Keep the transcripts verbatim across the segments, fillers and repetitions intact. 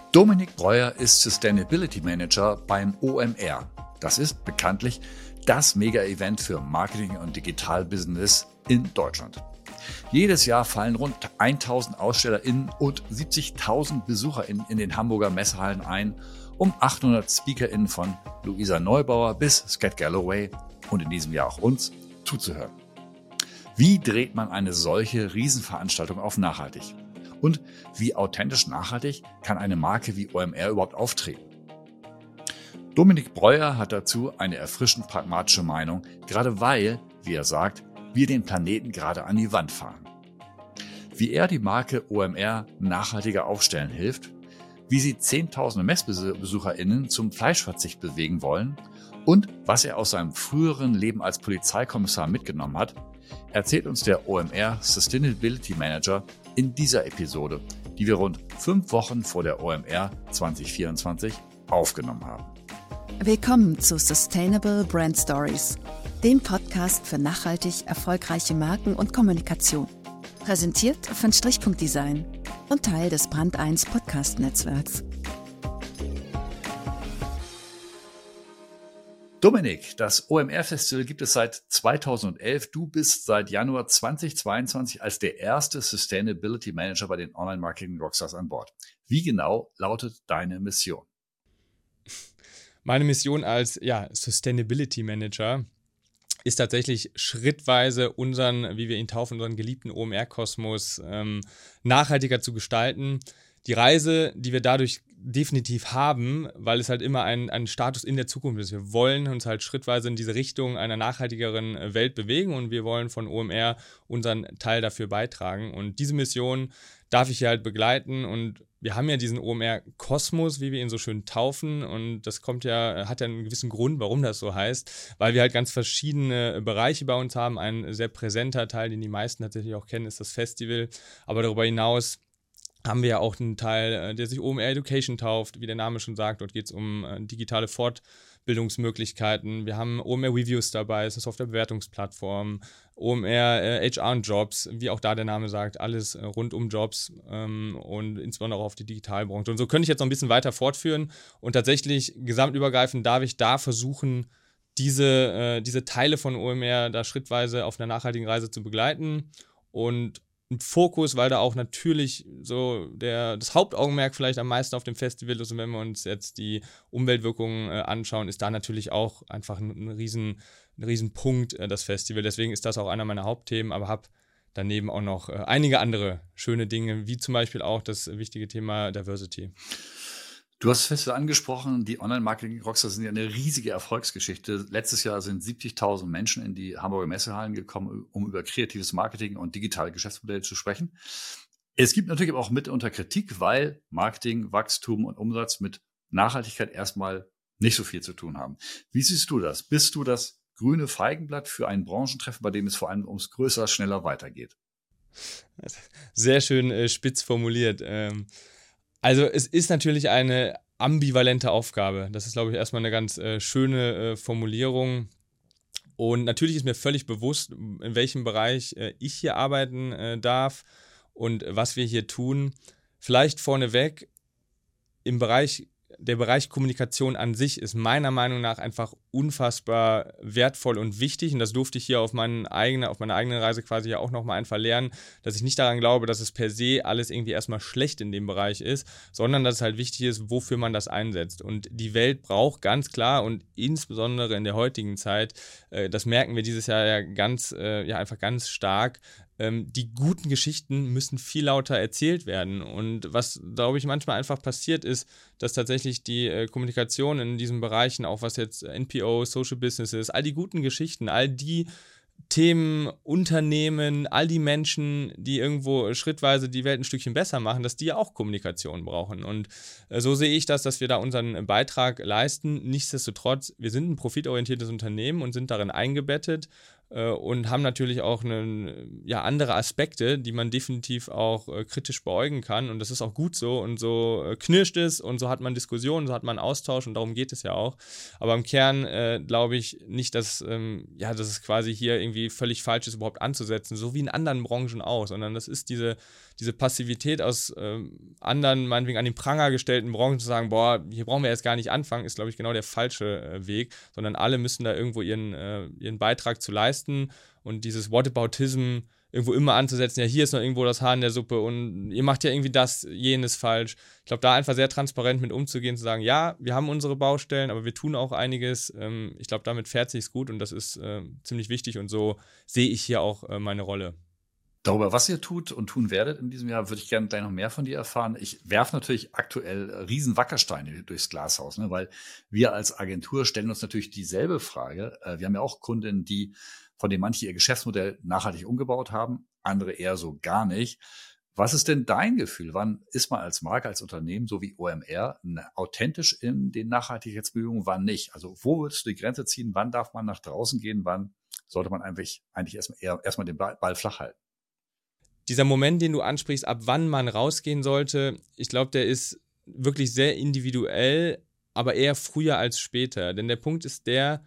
Dominik Breuer ist Sustainability Manager beim O M R. Das ist bekanntlich das Mega-Event für Marketing und Digital-Business in Deutschland. Jedes Jahr fallen rund tausend AusstellerInnen und siebzigtausend BesucherInnen in den Hamburger Messehallen ein, um achthundert SpeakerInnen von Luisa Neubauer bis Scott Galloway und in diesem Jahr auch uns zuzuhören. Wie dreht man eine solche Riesenveranstaltung auf nachhaltig? Und wie authentisch nachhaltig kann eine Marke wie O M R überhaupt auftreten? Dominik Breuer hat dazu eine erfrischend pragmatische Meinung, gerade weil, wie er sagt, wir den Planeten gerade an die Wand fahren. Wie er die Marke O M R nachhaltiger aufstellen hilft, wie sie zehntausende MessbesucherInnen zum Fleischverzicht bewegen wollen und was er aus seinem früheren Leben als Polizeikommissar mitgenommen hat, erzählt uns der O M R Sustainability Manager in dieser Episode, die wir rund fünf Wochen vor der O M R zwanzig vierundzwanzig aufgenommen haben. Willkommen zu Sustainable Brand Stories, dem Podcast für nachhaltig erfolgreiche Marken und Kommunikation. Präsentiert von Strichpunkt Design und Teil des Brand eins Podcast-Netzwerks. Dominik, das O M R-Festival gibt es seit zweitausendelf. Du bist seit Januar zweitausendzweiundzwanzig als der erste Sustainability Manager bei den Online-Marketing-Rockstars an Bord. Wie genau lautet deine Mission? Meine Mission als ja, Sustainability Manager ist tatsächlich schrittweise unseren, wie wir ihn taufen, unseren geliebten O M R-Kosmos ähm, nachhaltiger zu gestalten. Die Reise, die wir dadurch definitiv haben, weil es halt immer ein, ein Status in der Zukunft ist. Wir wollen uns halt schrittweise in diese Richtung einer nachhaltigeren Welt bewegen und wir wollen von O M R unseren Teil dafür beitragen. Und diese Mission darf ich hier halt begleiten und wir haben ja diesen O M R-Kosmos, wie wir ihn so schön taufen und das kommt ja, hat ja einen gewissen Grund, warum das so heißt, weil wir halt ganz verschiedene Bereiche bei uns haben. Ein sehr präsenter Teil, den die meisten tatsächlich auch kennen, ist das Festival, aber darüber hinaus haben wir ja auch einen Teil, der sich O M R Education tauft, wie der Name schon sagt. Dort geht es um digitale Fortbildungsmöglichkeiten. Wir haben O M R Reviews dabei, das ist eine Softwarebewertungsplattform. O M R H R und Jobs, wie auch da der Name sagt, alles rund um Jobs ähm, und insbesondere auch auf die Digitalbranche. Und so könnte ich jetzt noch ein bisschen weiter fortführen. Und tatsächlich gesamtübergreifend darf ich da versuchen, diese, äh, diese Teile von O M R da schrittweise auf einer nachhaltigen Reise zu begleiten. Und ein Fokus, weil da auch natürlich so der, das Hauptaugenmerk vielleicht am meisten auf dem Festival ist und wenn wir uns jetzt die Umweltwirkungen äh, anschauen, ist da natürlich auch einfach ein, ein, riesen, ein riesen Punkt, äh, das Festival. Deswegen ist das auch einer meiner Hauptthemen, aber habe daneben auch noch äh, einige andere schöne Dinge, wie zum Beispiel auch das wichtige Thema Diversity. Du hast das Festival angesprochen, die Online-Marketing-Rockstars sind ja eine riesige Erfolgsgeschichte. Letztes Jahr sind siebzigtausend Menschen in die Hamburger Messehallen gekommen, um über kreatives Marketing und digitale Geschäftsmodelle zu sprechen. Es gibt natürlich aber auch mitunter Kritik, weil Marketing, Wachstum und Umsatz mit Nachhaltigkeit erstmal nicht so viel zu tun haben. Wie siehst du das? Bist du das grüne Feigenblatt für einen Branchentreffen, bei dem es vor allem ums größer, schneller weitergeht? Sehr schön äh, spitz formuliert. Ähm Also es ist natürlich eine ambivalente Aufgabe. Das ist, glaube ich, erstmal eine ganz äh, schöne äh, Formulierung. Und natürlich ist mir völlig bewusst, in welchem Bereich äh, ich hier arbeiten äh, darf und was wir hier tun. Vielleicht vorneweg, im Bereich, der Bereich Kommunikation an sich ist meiner Meinung nach einfach unfassbar wertvoll und wichtig und das durfte ich hier auf, meinen eigene, auf meiner eigenen Reise quasi ja auch nochmal einfach lernen, dass ich nicht daran glaube, dass es per se alles irgendwie erstmal schlecht in dem Bereich ist, sondern dass es halt wichtig ist, wofür man das einsetzt und die Welt braucht ganz klar und insbesondere in der heutigen Zeit, äh, das merken wir dieses Jahr ja ganz, äh, ja einfach ganz stark, ähm, die guten Geschichten müssen viel lauter erzählt werden und was, glaube ich, manchmal einfach passiert ist, dass tatsächlich die äh, Kommunikation in diesen Bereichen, auch was jetzt N P O, Social Businesses, all die guten Geschichten, all die Themen, Unternehmen, all die Menschen, die irgendwo schrittweise die Welt ein Stückchen besser machen, dass die auch Kommunikation brauchen. Und äh, so sehe ich das, dass wir da unseren Beitrag leisten. Nichtsdestotrotz, wir sind ein profitorientiertes Unternehmen und sind darin eingebettet äh, und haben natürlich auch eine, ja, andere Aspekte, die man definitiv auch äh, kritisch beäugen kann. Und das ist auch gut so und so äh, knirscht es und so hat man Diskussionen, so hat man Austausch und darum geht es ja auch. Aber im Kern äh, glaube ich nicht, dass, ähm, ja, dass es quasi hier irgendwie völlig falsch ist, überhaupt anzusetzen, so wie in anderen Branchen auch, sondern das ist diese, diese Passivität aus äh, anderen, meinetwegen an den Pranger gestellten Branchen zu sagen, boah, hier brauchen wir jetzt gar nicht anfangen, ist, glaube ich, genau der falsche äh, Weg, sondern alle müssen da irgendwo ihren, äh, ihren Beitrag zu leisten und dieses Whataboutism irgendwo immer anzusetzen, ja, hier ist noch irgendwo das Haar in der Suppe und ihr macht ja irgendwie das, jenes falsch. Ich glaube, da einfach sehr transparent mit umzugehen, zu sagen, ja, wir haben unsere Baustellen, aber wir tun auch einiges. Ähm, ich glaube, damit fährt sich's gut und das ist äh, ziemlich wichtig und so sehe ich hier auch äh, meine Rolle. Darüber, was ihr tut und tun werdet in diesem Jahr, würde ich gerne gleich noch mehr von dir erfahren. Ich werfe natürlich aktuell riesen Wackersteine durchs Glashaus, ne, weil wir als Agentur stellen uns natürlich dieselbe Frage. Wir haben ja auch Kundinnen, die von denen manche ihr Geschäftsmodell nachhaltig umgebaut haben, andere eher so gar nicht. Was ist denn dein Gefühl? Wann ist man als Marke, als Unternehmen, so wie O M R, authentisch in den Nachhaltigkeitsbemühungen, wann nicht? Also wo würdest du die Grenze ziehen? Wann darf man nach draußen gehen? Wann sollte man eigentlich, eigentlich erstmal, eher, erstmal den Ball flach halten? Dieser Moment, den du ansprichst, ab wann man rausgehen sollte, ich glaube, der ist wirklich sehr individuell, aber eher früher als später. Denn der Punkt ist der,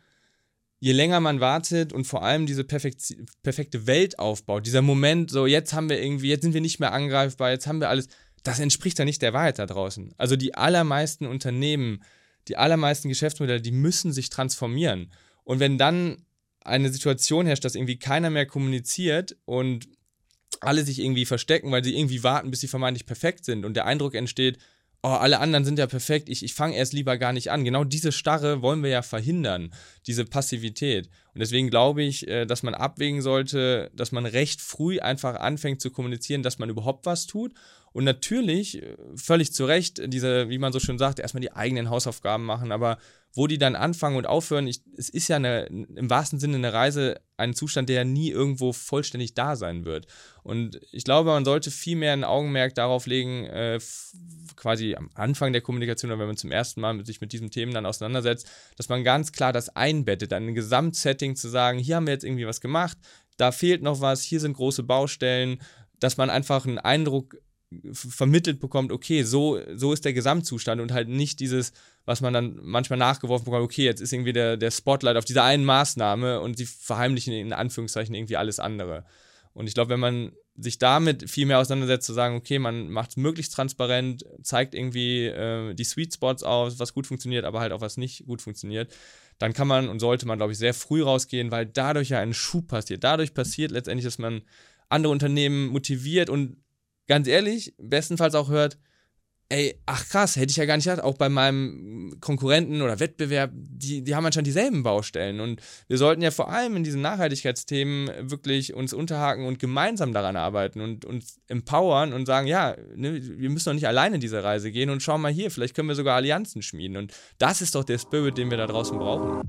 je länger man wartet und vor allem diese perfekt, perfekte Welt aufbaut, dieser Moment, so jetzt haben wir irgendwie, jetzt sind wir nicht mehr angreifbar, jetzt haben wir alles, das entspricht ja nicht der Wahrheit da draußen. Also die allermeisten Unternehmen, die allermeisten Geschäftsmodelle, die müssen sich transformieren. Und wenn dann eine Situation herrscht, dass irgendwie keiner mehr kommuniziert und alle sich irgendwie verstecken, weil sie irgendwie warten, bis sie vermeintlich perfekt sind und der Eindruck entsteht, oh, alle anderen sind ja perfekt, ich, ich fange erst lieber gar nicht an. Genau diese Starre wollen wir ja verhindern, diese Passivität. Und deswegen glaube ich, dass man abwägen sollte, dass man recht früh einfach anfängt zu kommunizieren, dass man überhaupt was tut. Und natürlich, völlig zu Recht, diese, wie man so schön sagt, erstmal die eigenen Hausaufgaben machen, aber wo die dann anfangen und aufhören, ich, es ist ja eine, im wahrsten Sinne eine Reise, ein Zustand, der ja nie irgendwo vollständig da sein wird. Und ich glaube, man sollte viel mehr ein Augenmerk darauf legen, äh, f- quasi am Anfang der Kommunikation, oder wenn man zum ersten Mal sich mit diesen Themen dann auseinandersetzt, dass man ganz klar das einbettet, ein Gesamtsetting zu sagen, hier haben wir jetzt irgendwie was gemacht, da fehlt noch was, hier sind große Baustellen, dass man einfach einen Eindruck vermittelt bekommt, okay, so, so ist der Gesamtzustand und halt nicht dieses, was man dann manchmal nachgeworfen bekommt, okay, jetzt ist irgendwie der, der Spotlight auf dieser einen Maßnahme und sie verheimlichen in Anführungszeichen irgendwie alles andere. Und ich glaube, wenn man sich damit viel mehr auseinandersetzt, zu sagen, okay, man macht es möglichst transparent, zeigt irgendwie äh, die Sweet Spots aus, was gut funktioniert, aber halt auch was nicht gut funktioniert, dann kann man und sollte man, glaube ich, sehr früh rausgehen, weil dadurch ja ein Schub passiert. Dadurch passiert letztendlich, dass man andere Unternehmen motiviert und ganz ehrlich, bestenfalls auch hört, ey, ach krass, hätte ich ja gar nicht gedacht, auch bei meinem Konkurrenten oder Wettbewerb, die, die haben anscheinend dieselben Baustellen und wir sollten ja vor allem in diesen Nachhaltigkeitsthemen wirklich uns unterhaken und gemeinsam daran arbeiten und uns empowern und sagen, ja, ne, wir müssen doch nicht alleine diese Reise gehen und schau mal hier, vielleicht können wir sogar Allianzen schmieden und das ist doch der Spirit, den wir da draußen brauchen.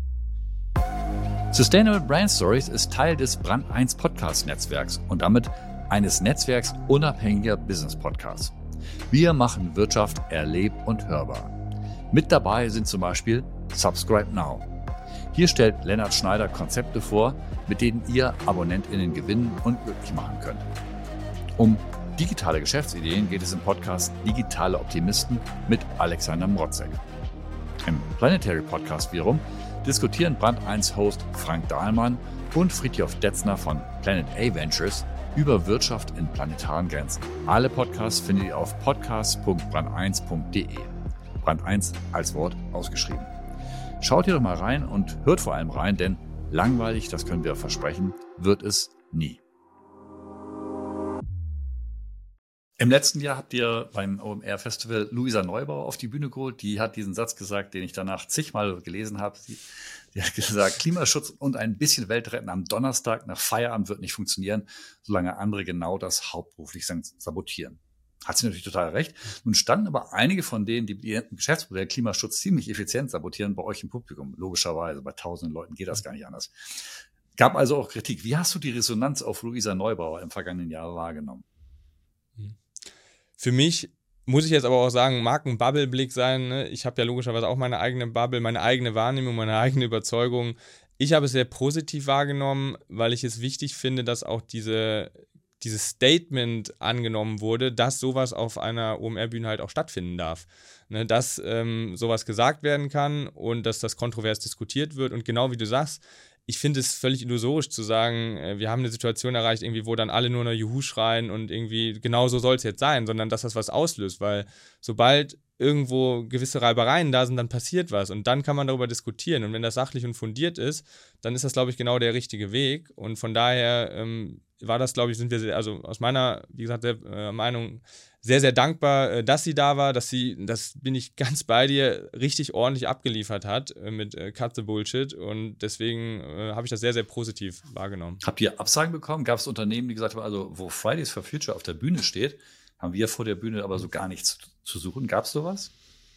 Sustainable Brand Stories ist Teil des Brand eins Podcast-Netzwerks und damit eines Netzwerks unabhängiger Business-Podcasts. Wir machen Wirtschaft erlebt und hörbar. Mit dabei sind zum Beispiel Subscribe Now. Hier stellt Lennart Schneider Konzepte vor, mit denen ihr AbonnentInnen gewinnen und glücklich machen könnt. Um digitale Geschäftsideen geht es im Podcast Digitale Optimisten mit Alexander Mrotzek. Im Planetary Podcast wiederum diskutieren Brand eins Host Frank Dahlmann und Fritjof Detzner von Planet A Ventures über Wirtschaft in planetaren Grenzen. Alle Podcasts findet ihr auf podcast punkt brand eins punkt de. Brand eins als Wort ausgeschrieben. Schaut hier doch mal rein und hört vor allem rein, denn langweilig, das können wir versprechen, wird es nie. Im letzten Jahr habt ihr beim O M R-Festival Luisa Neubauer auf die Bühne geholt. Die hat diesen Satz gesagt, den ich danach zigmal gelesen habe. Sie, sie hat gesagt, Klimaschutz und ein bisschen Welt retten am Donnerstag nach Feierabend wird nicht funktionieren, solange andere genau das hauptberuflich sabotieren. Hat sie natürlich total recht. Nun standen aber einige von denen, die ihr Geschäftsmodell Klimaschutz ziemlich effizient sabotieren, bei euch im Publikum. Logischerweise, bei tausenden Leuten geht das gar nicht anders. Gab also auch Kritik. Wie hast du die Resonanz auf Luisa Neubauer im vergangenen Jahr wahrgenommen? Für mich muss ich jetzt aber auch sagen, mag ein Bubble-Blick sein. Ne? Ich habe ja logischerweise auch meine eigene Bubble, meine eigene Wahrnehmung, meine eigene Überzeugung. Ich habe es sehr positiv wahrgenommen, weil ich es wichtig finde, dass auch diese, dieses Statement angenommen wurde, dass sowas auf einer O M R-Bühne halt auch stattfinden darf. Ne? Dass ähm, sowas gesagt werden kann und dass das kontrovers diskutiert wird. Und genau wie du sagst, ich finde es völlig illusorisch zu sagen, äh, wir haben eine Situation erreicht, irgendwie, wo dann alle nur noch Juhu schreien und irgendwie genau so soll es jetzt sein, sondern dass das was auslöst, weil sobald irgendwo gewisse Reibereien da sind, dann passiert was und dann kann man darüber diskutieren und wenn das sachlich und fundiert ist, dann ist das, glaube ich, genau der richtige Weg und von daher ähm, war das, glaube ich, sind wir, sehr, also aus meiner, wie gesagt, der, äh, Meinung sehr, sehr dankbar, äh, dass sie da war, dass sie, das bin ich ganz bei dir, richtig ordentlich abgeliefert hat äh, mit äh, Cut the Bullshit und deswegen äh, habe ich das sehr, sehr positiv wahrgenommen. Habt ihr Absagen bekommen? Gab es Unternehmen, die gesagt haben, also wo Fridays for Future auf der Bühne steht, haben wir vor der Bühne aber so gar nichts zu, zu suchen? Gab es sowas?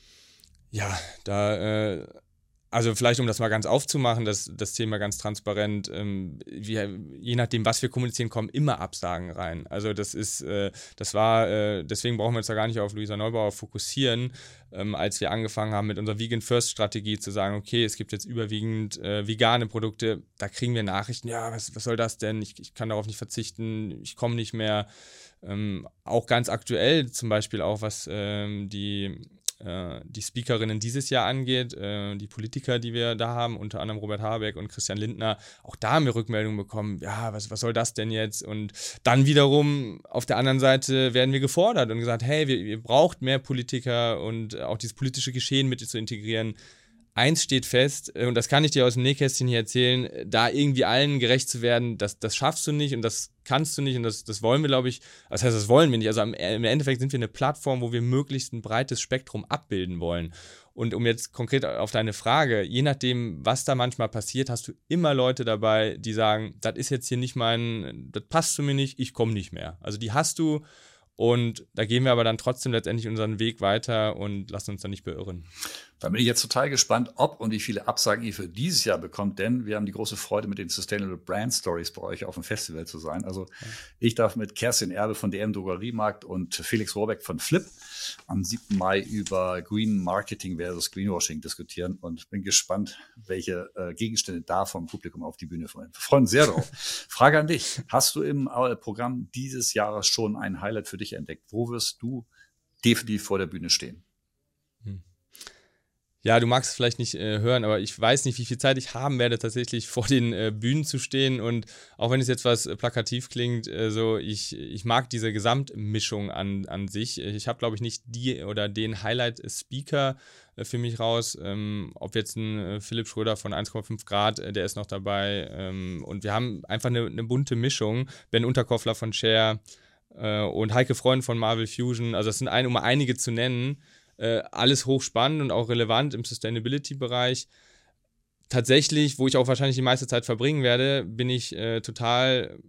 Ja, da, äh, also vielleicht um das mal ganz aufzumachen, das, das Thema ganz transparent, ähm, wir, je nachdem, was wir kommunizieren, kommen immer Absagen rein. Also das ist, äh, das war, äh, deswegen brauchen wir uns da gar nicht auf Luisa Neubauer fokussieren, ähm, als wir angefangen haben mit unserer Vegan First Strategie zu sagen, okay, es gibt jetzt überwiegend äh, vegane Produkte, da kriegen wir Nachrichten, ja, was, was soll das denn? Ich, ich kann darauf nicht verzichten, ich komme nicht mehr. Ähm, auch ganz aktuell zum Beispiel auch, was ähm, die die Speakerinnen dieses Jahr angeht, die Politiker, die wir da haben, unter anderem Robert Habeck und Christian Lindner, auch da haben wir Rückmeldungen bekommen, ja, was, was soll das denn jetzt? Und dann wiederum auf der anderen Seite werden wir gefordert und gesagt, hey, wir, ihr braucht mehr Politiker und auch dieses politische Geschehen mit zu integrieren. Eins steht fest, und das kann ich dir aus dem Nähkästchen hier erzählen, da irgendwie allen gerecht zu werden, das, das schaffst du nicht und das kannst du nicht und das, das wollen wir, glaube ich, das heißt, das wollen wir nicht. Also im Endeffekt sind wir eine Plattform, wo wir möglichst ein breites Spektrum abbilden wollen. Und um jetzt konkret auf deine Frage, je nachdem, was da manchmal passiert, hast du immer Leute dabei, die sagen, das ist jetzt hier nicht mein, das passt zu mir nicht, ich komme nicht mehr. Also die hast du. Und da gehen wir aber dann trotzdem letztendlich unseren Weg weiter und lassen uns dann nicht beirren. Da bin ich jetzt total gespannt, ob und wie viele Absagen ihr für dieses Jahr bekommt, denn wir haben die große Freude, mit den Sustainable Brand Stories bei euch auf dem Festival zu sein. Also ja. Ich darf mit Kerstin Erbe von D M Drogeriemarkt und Felix Rohrbeck von Flip am siebten Mai über Green Marketing versus Greenwashing diskutieren und bin gespannt, welche äh, Gegenstände da vom Publikum auf die Bühne fallen. Wir freuen uns sehr drauf. Frage an dich. Hast du im äh, Programm dieses Jahres schon ein Highlight für dich entdeckt? Wo wirst du definitiv vor der Bühne stehen? Hm. Ja, du magst es vielleicht nicht äh, hören, aber ich weiß nicht, wie viel Zeit ich haben werde, tatsächlich vor den äh, Bühnen zu stehen. Und auch wenn es jetzt was äh, plakativ klingt, äh, so ich, ich mag diese Gesamtmischung an, an sich. Ich habe, glaube ich, nicht die oder den Highlight-Speaker äh, für mich raus. Ähm, ob jetzt ein äh, Philipp Schröder von eins Komma fünf Grad, äh, der ist noch dabei. Ähm, und wir haben einfach eine, eine bunte Mischung. Ben Unterkoffler von Share äh, und Heike Freund von Marvel Fusion. Also das sind ein, um einige zu nennen. Äh, alles hochspannend und auch relevant im Sustainability-Bereich. Tatsächlich, wo ich auch wahrscheinlich die meiste Zeit verbringen werde, bin ich äh, total,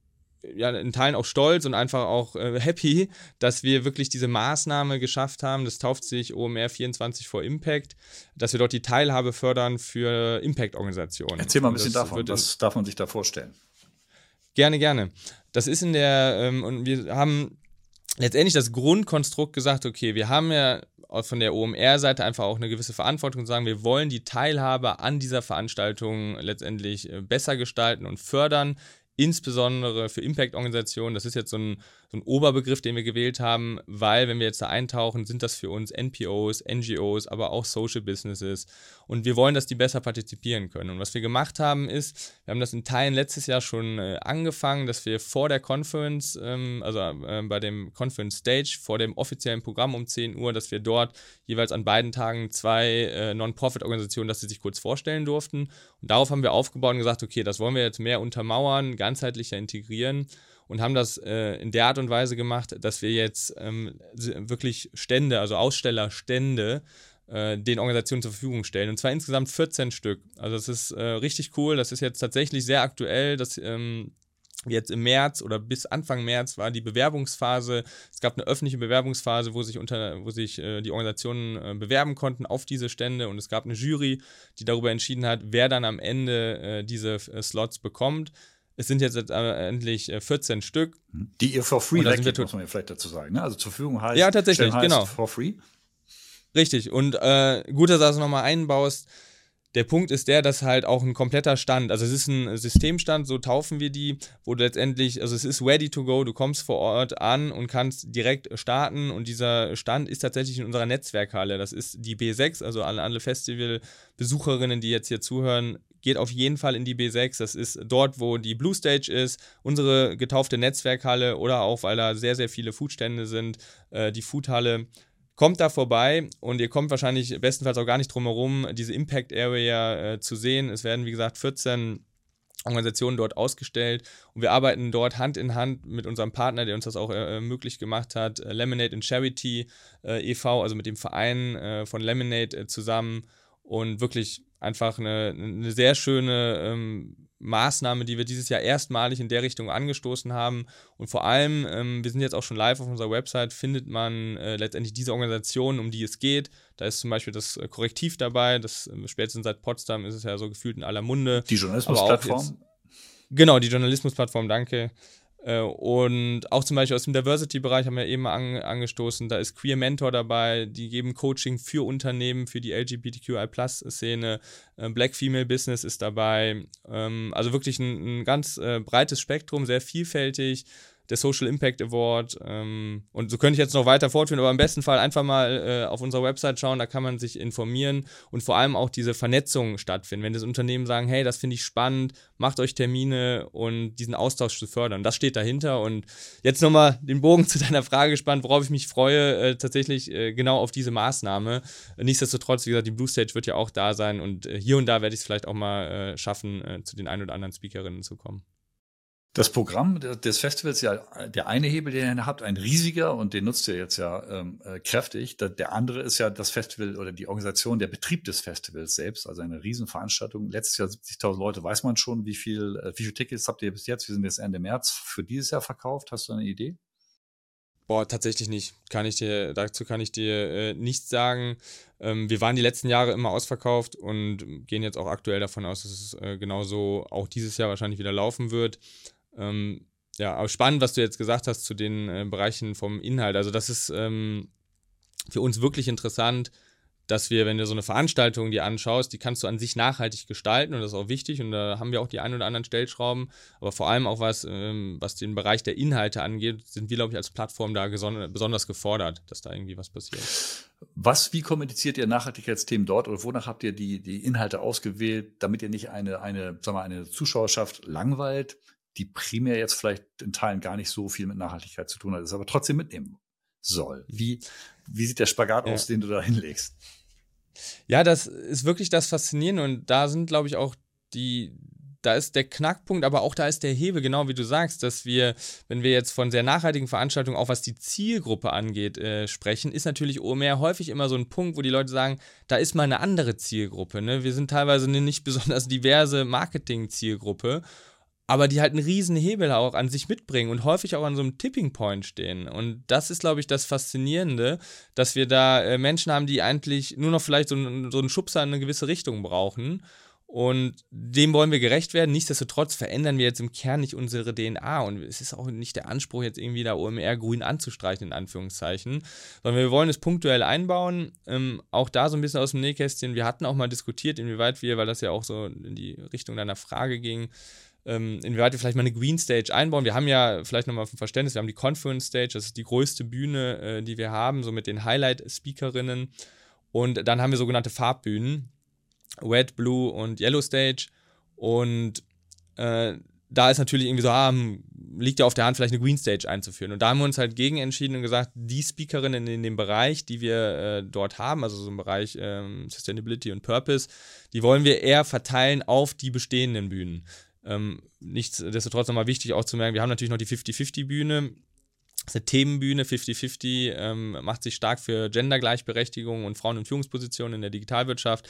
ja, in Teilen auch stolz und einfach auch äh, happy, dass wir wirklich diese Maßnahme geschafft haben. Das tauft sich O M R vierundzwanzig for Impact, dass wir dort die Teilhabe fördern für Impact-Organisationen. Erzähl mal ein bisschen davon. Was darf man sich da vorstellen? Gerne, gerne. Das ist in der, ähm, und wir haben letztendlich das Grundkonstrukt gesagt, okay, wir haben ja von der O M R-Seite einfach auch eine gewisse Verantwortung und sagen, wir wollen die Teilhabe an dieser Veranstaltung letztendlich besser gestalten und fördern, insbesondere für Impact-Organisationen. Das ist jetzt so ein, so ein Oberbegriff, den wir gewählt haben, weil, wenn wir jetzt da eintauchen, sind das für uns N P Os, N G Os, aber auch Social Businesses. Und wir wollen, dass die besser partizipieren können. Und was wir gemacht haben, ist, wir haben das in Teilen letztes Jahr schon äh, angefangen, dass wir vor der Conference, ähm, also äh, bei dem Conference Stage, vor dem offiziellen Programm um zehn Uhr, dass wir dort jeweils an beiden Tagen zwei äh, Non-Profit-Organisationen, dass sie sich kurz vorstellen durften. Und darauf haben wir aufgebaut und gesagt, okay, das wollen wir jetzt mehr untermauern, ganzheitlicher integrieren. Und haben das äh, in der Art und Weise gemacht, dass wir jetzt ähm, wirklich Stände, also Ausstellerstände, äh, den Organisationen zur Verfügung stellen. Und zwar insgesamt vierzehn Stück. Also das ist äh, richtig cool. Das ist jetzt tatsächlich sehr aktuell. Das ähm, jetzt im März oder bis Anfang März war die Bewerbungsphase. Es gab eine öffentliche Bewerbungsphase, wo sich, unter, wo sich äh, die Organisationen äh, bewerben konnten auf diese Stände. Und es gab eine Jury, die darüber entschieden hat, wer dann am Ende äh, diese äh, Slots bekommt. Es sind jetzt äh, endlich äh, vierzehn Stück. Die ihr for free weggebt, muss man ja vielleicht dazu sagen. Ne? Also zur Verfügung heißt, ja, tatsächlich, heißt genau. for free. Richtig. Und äh, gut, dass du das nochmal einbaust. Der Punkt ist der, dass halt auch ein kompletter Stand, also es ist ein Systemstand, so taufen wir die, wo du letztendlich, also es ist ready to go, du kommst vor Ort an und kannst direkt starten und dieser Stand ist tatsächlich in unserer Netzwerkhalle, das ist die B sechs, also alle, alle Festivalbesucherinnen, die jetzt hier zuhören, geht auf jeden Fall in die B sechs, das ist dort, wo die Blue Stage ist, unsere getaufte Netzwerkhalle oder auch, weil da sehr, sehr viele Foodstände sind, äh, die Foodhalle. Kommt da vorbei und ihr kommt wahrscheinlich bestenfalls auch gar nicht drum herum, diese Impact Area äh, zu sehen. Es werden, wie gesagt, vierzehn Organisationen dort ausgestellt und wir arbeiten dort Hand in Hand mit unserem Partner, der uns das auch äh, möglich gemacht hat, äh, Lemonade and Charity äh, e V, also mit dem Verein äh, von Lemonade äh, zusammen und wirklich einfach eine, eine sehr schöne ähm, Maßnahme, die wir dieses Jahr erstmalig in der Richtung angestoßen haben. Und vor allem, ähm, wir sind jetzt auch schon live auf unserer Website, findet man äh, letztendlich diese Organisationen, um die es geht. Da ist zum Beispiel das äh, Korrektiv dabei, das äh, spätestens seit Potsdam ist es ja so gefühlt in aller Munde. Die Journalismusplattform? Genau, die Journalismusplattform, danke. Und auch zum Beispiel aus dem Diversity-Bereich haben wir eben mal an, angestoßen, da ist Queer Mentor dabei, die geben Coaching für Unternehmen, für die L G B T Q I Plus Szene, Black Female Business ist dabei, also wirklich ein, ein ganz breites Spektrum, sehr vielfältig, der Social Impact Award ähm, und so könnte ich jetzt noch weiter fortführen, aber im besten Fall einfach mal äh, auf unserer Website schauen, da kann man sich informieren und vor allem auch diese Vernetzung stattfinden, wenn das Unternehmen sagen, hey, das finde ich spannend, macht euch Termine und diesen Austausch zu fördern, das steht dahinter und jetzt nochmal den Bogen zu deiner Frage gespannt, worauf ich mich freue, äh, tatsächlich äh, genau auf diese Maßnahme. Nichtsdestotrotz, wie gesagt, die Blue Stage wird ja auch da sein und äh, hier und da werde ich es vielleicht auch mal äh, schaffen, äh, zu den ein oder anderen Speakerinnen zu kommen. Das Programm des Festivals, ja, der eine Hebel, den ihr habt, ein riesiger und den nutzt ihr jetzt ja ähm, äh, kräftig. Der andere ist ja das Festival oder die Organisation, der Betrieb des Festivals selbst, also eine Riesenveranstaltung. Letztes Jahr siebzigtausend Leute, weiß man schon, wie viel, äh, wie viele Tickets habt ihr bis jetzt? Wir sind jetzt Ende März für dieses Jahr verkauft. Hast du eine Idee? Boah, tatsächlich nicht. Kann ich dir, dazu kann ich dir äh, nichts sagen. Ähm, wir waren die letzten Jahre immer ausverkauft und gehen jetzt auch aktuell davon aus, dass es äh, genauso auch dieses Jahr wahrscheinlich wieder laufen wird. Ähm, ja, aber spannend, was du jetzt gesagt hast zu den äh, Bereichen vom Inhalt. Also das ist ähm, für uns wirklich interessant, dass wir, wenn du so eine Veranstaltung dir anschaust, die kannst du an sich nachhaltig gestalten und das ist auch wichtig und da haben wir auch die ein oder anderen Stellschrauben, aber vor allem auch was, ähm, was den Bereich der Inhalte angeht, sind wir, glaube ich, als Plattform da geson- besonders gefordert, dass da irgendwie was passiert. Was, wie kommuniziert ihr Nachhaltigkeitsthemen dort oder wonach habt ihr die, die Inhalte ausgewählt, damit ihr nicht eine, eine, sagen wir, eine Zuschauerschaft langweilt, die primär jetzt vielleicht in Teilen gar nicht so viel mit Nachhaltigkeit zu tun hat, es aber trotzdem mitnehmen soll. Wie, wie sieht der Spagat ja. aus, den du da hinlegst? Ja, das ist wirklich das Faszinierende und da sind, glaube ich, auch die, da ist der Knackpunkt, aber auch da ist der Hebel, genau wie du sagst, dass wir, wenn wir jetzt von sehr nachhaltigen Veranstaltungen, auch was die Zielgruppe angeht, äh, sprechen, ist natürlich O M R häufig immer so ein Punkt, wo die Leute sagen, da ist mal eine andere Zielgruppe, ne? Wir sind teilweise eine nicht besonders diverse Marketing-Zielgruppe, aber die halt einen riesen Hebel auch an sich mitbringen und häufig auch an so einem Tipping Point stehen. Und das ist, glaube ich, das Faszinierende, dass wir da äh, Menschen haben, die eigentlich nur noch vielleicht so, ein, so einen Schubser in eine gewisse Richtung brauchen. Und dem wollen wir gerecht werden. Nichtsdestotrotz verändern wir jetzt im Kern nicht unsere D N A. Und es ist auch nicht der Anspruch, jetzt irgendwie da O M R grün anzustreichen, in Anführungszeichen. Sondern wir wollen es punktuell einbauen. Ähm, auch da so ein bisschen aus dem Nähkästchen. Wir hatten auch mal diskutiert, inwieweit wir, weil das ja auch so in die Richtung deiner Frage ging, Ähm, inwieweit wir vielleicht mal eine Green Stage einbauen. Wir haben ja vielleicht nochmal für Verständnis, wir haben die Conference Stage, das ist die größte Bühne, äh, die wir haben, so mit den Highlight-Speakerinnen. Und dann haben wir sogenannte Farbbühnen, Red, Blue und Yellow Stage. Und äh, da ist natürlich irgendwie so, ah, liegt ja auf der Hand, vielleicht eine Green Stage einzuführen. Und da haben wir uns halt gegen entschieden und gesagt, die Speakerinnen in dem Bereich, die wir äh, dort haben, also so im Bereich ähm, Sustainability und Purpose, die wollen wir eher verteilen auf die bestehenden Bühnen. Ähm, nichtsdestotrotz nochmal wichtig auch zu merken, wir haben natürlich noch die fifty fifty Bühne, das ist eine Themenbühne, fifty fifty, ähm, macht sich stark für Gendergleichberechtigung und Frauen- in Führungspositionen in der Digitalwirtschaft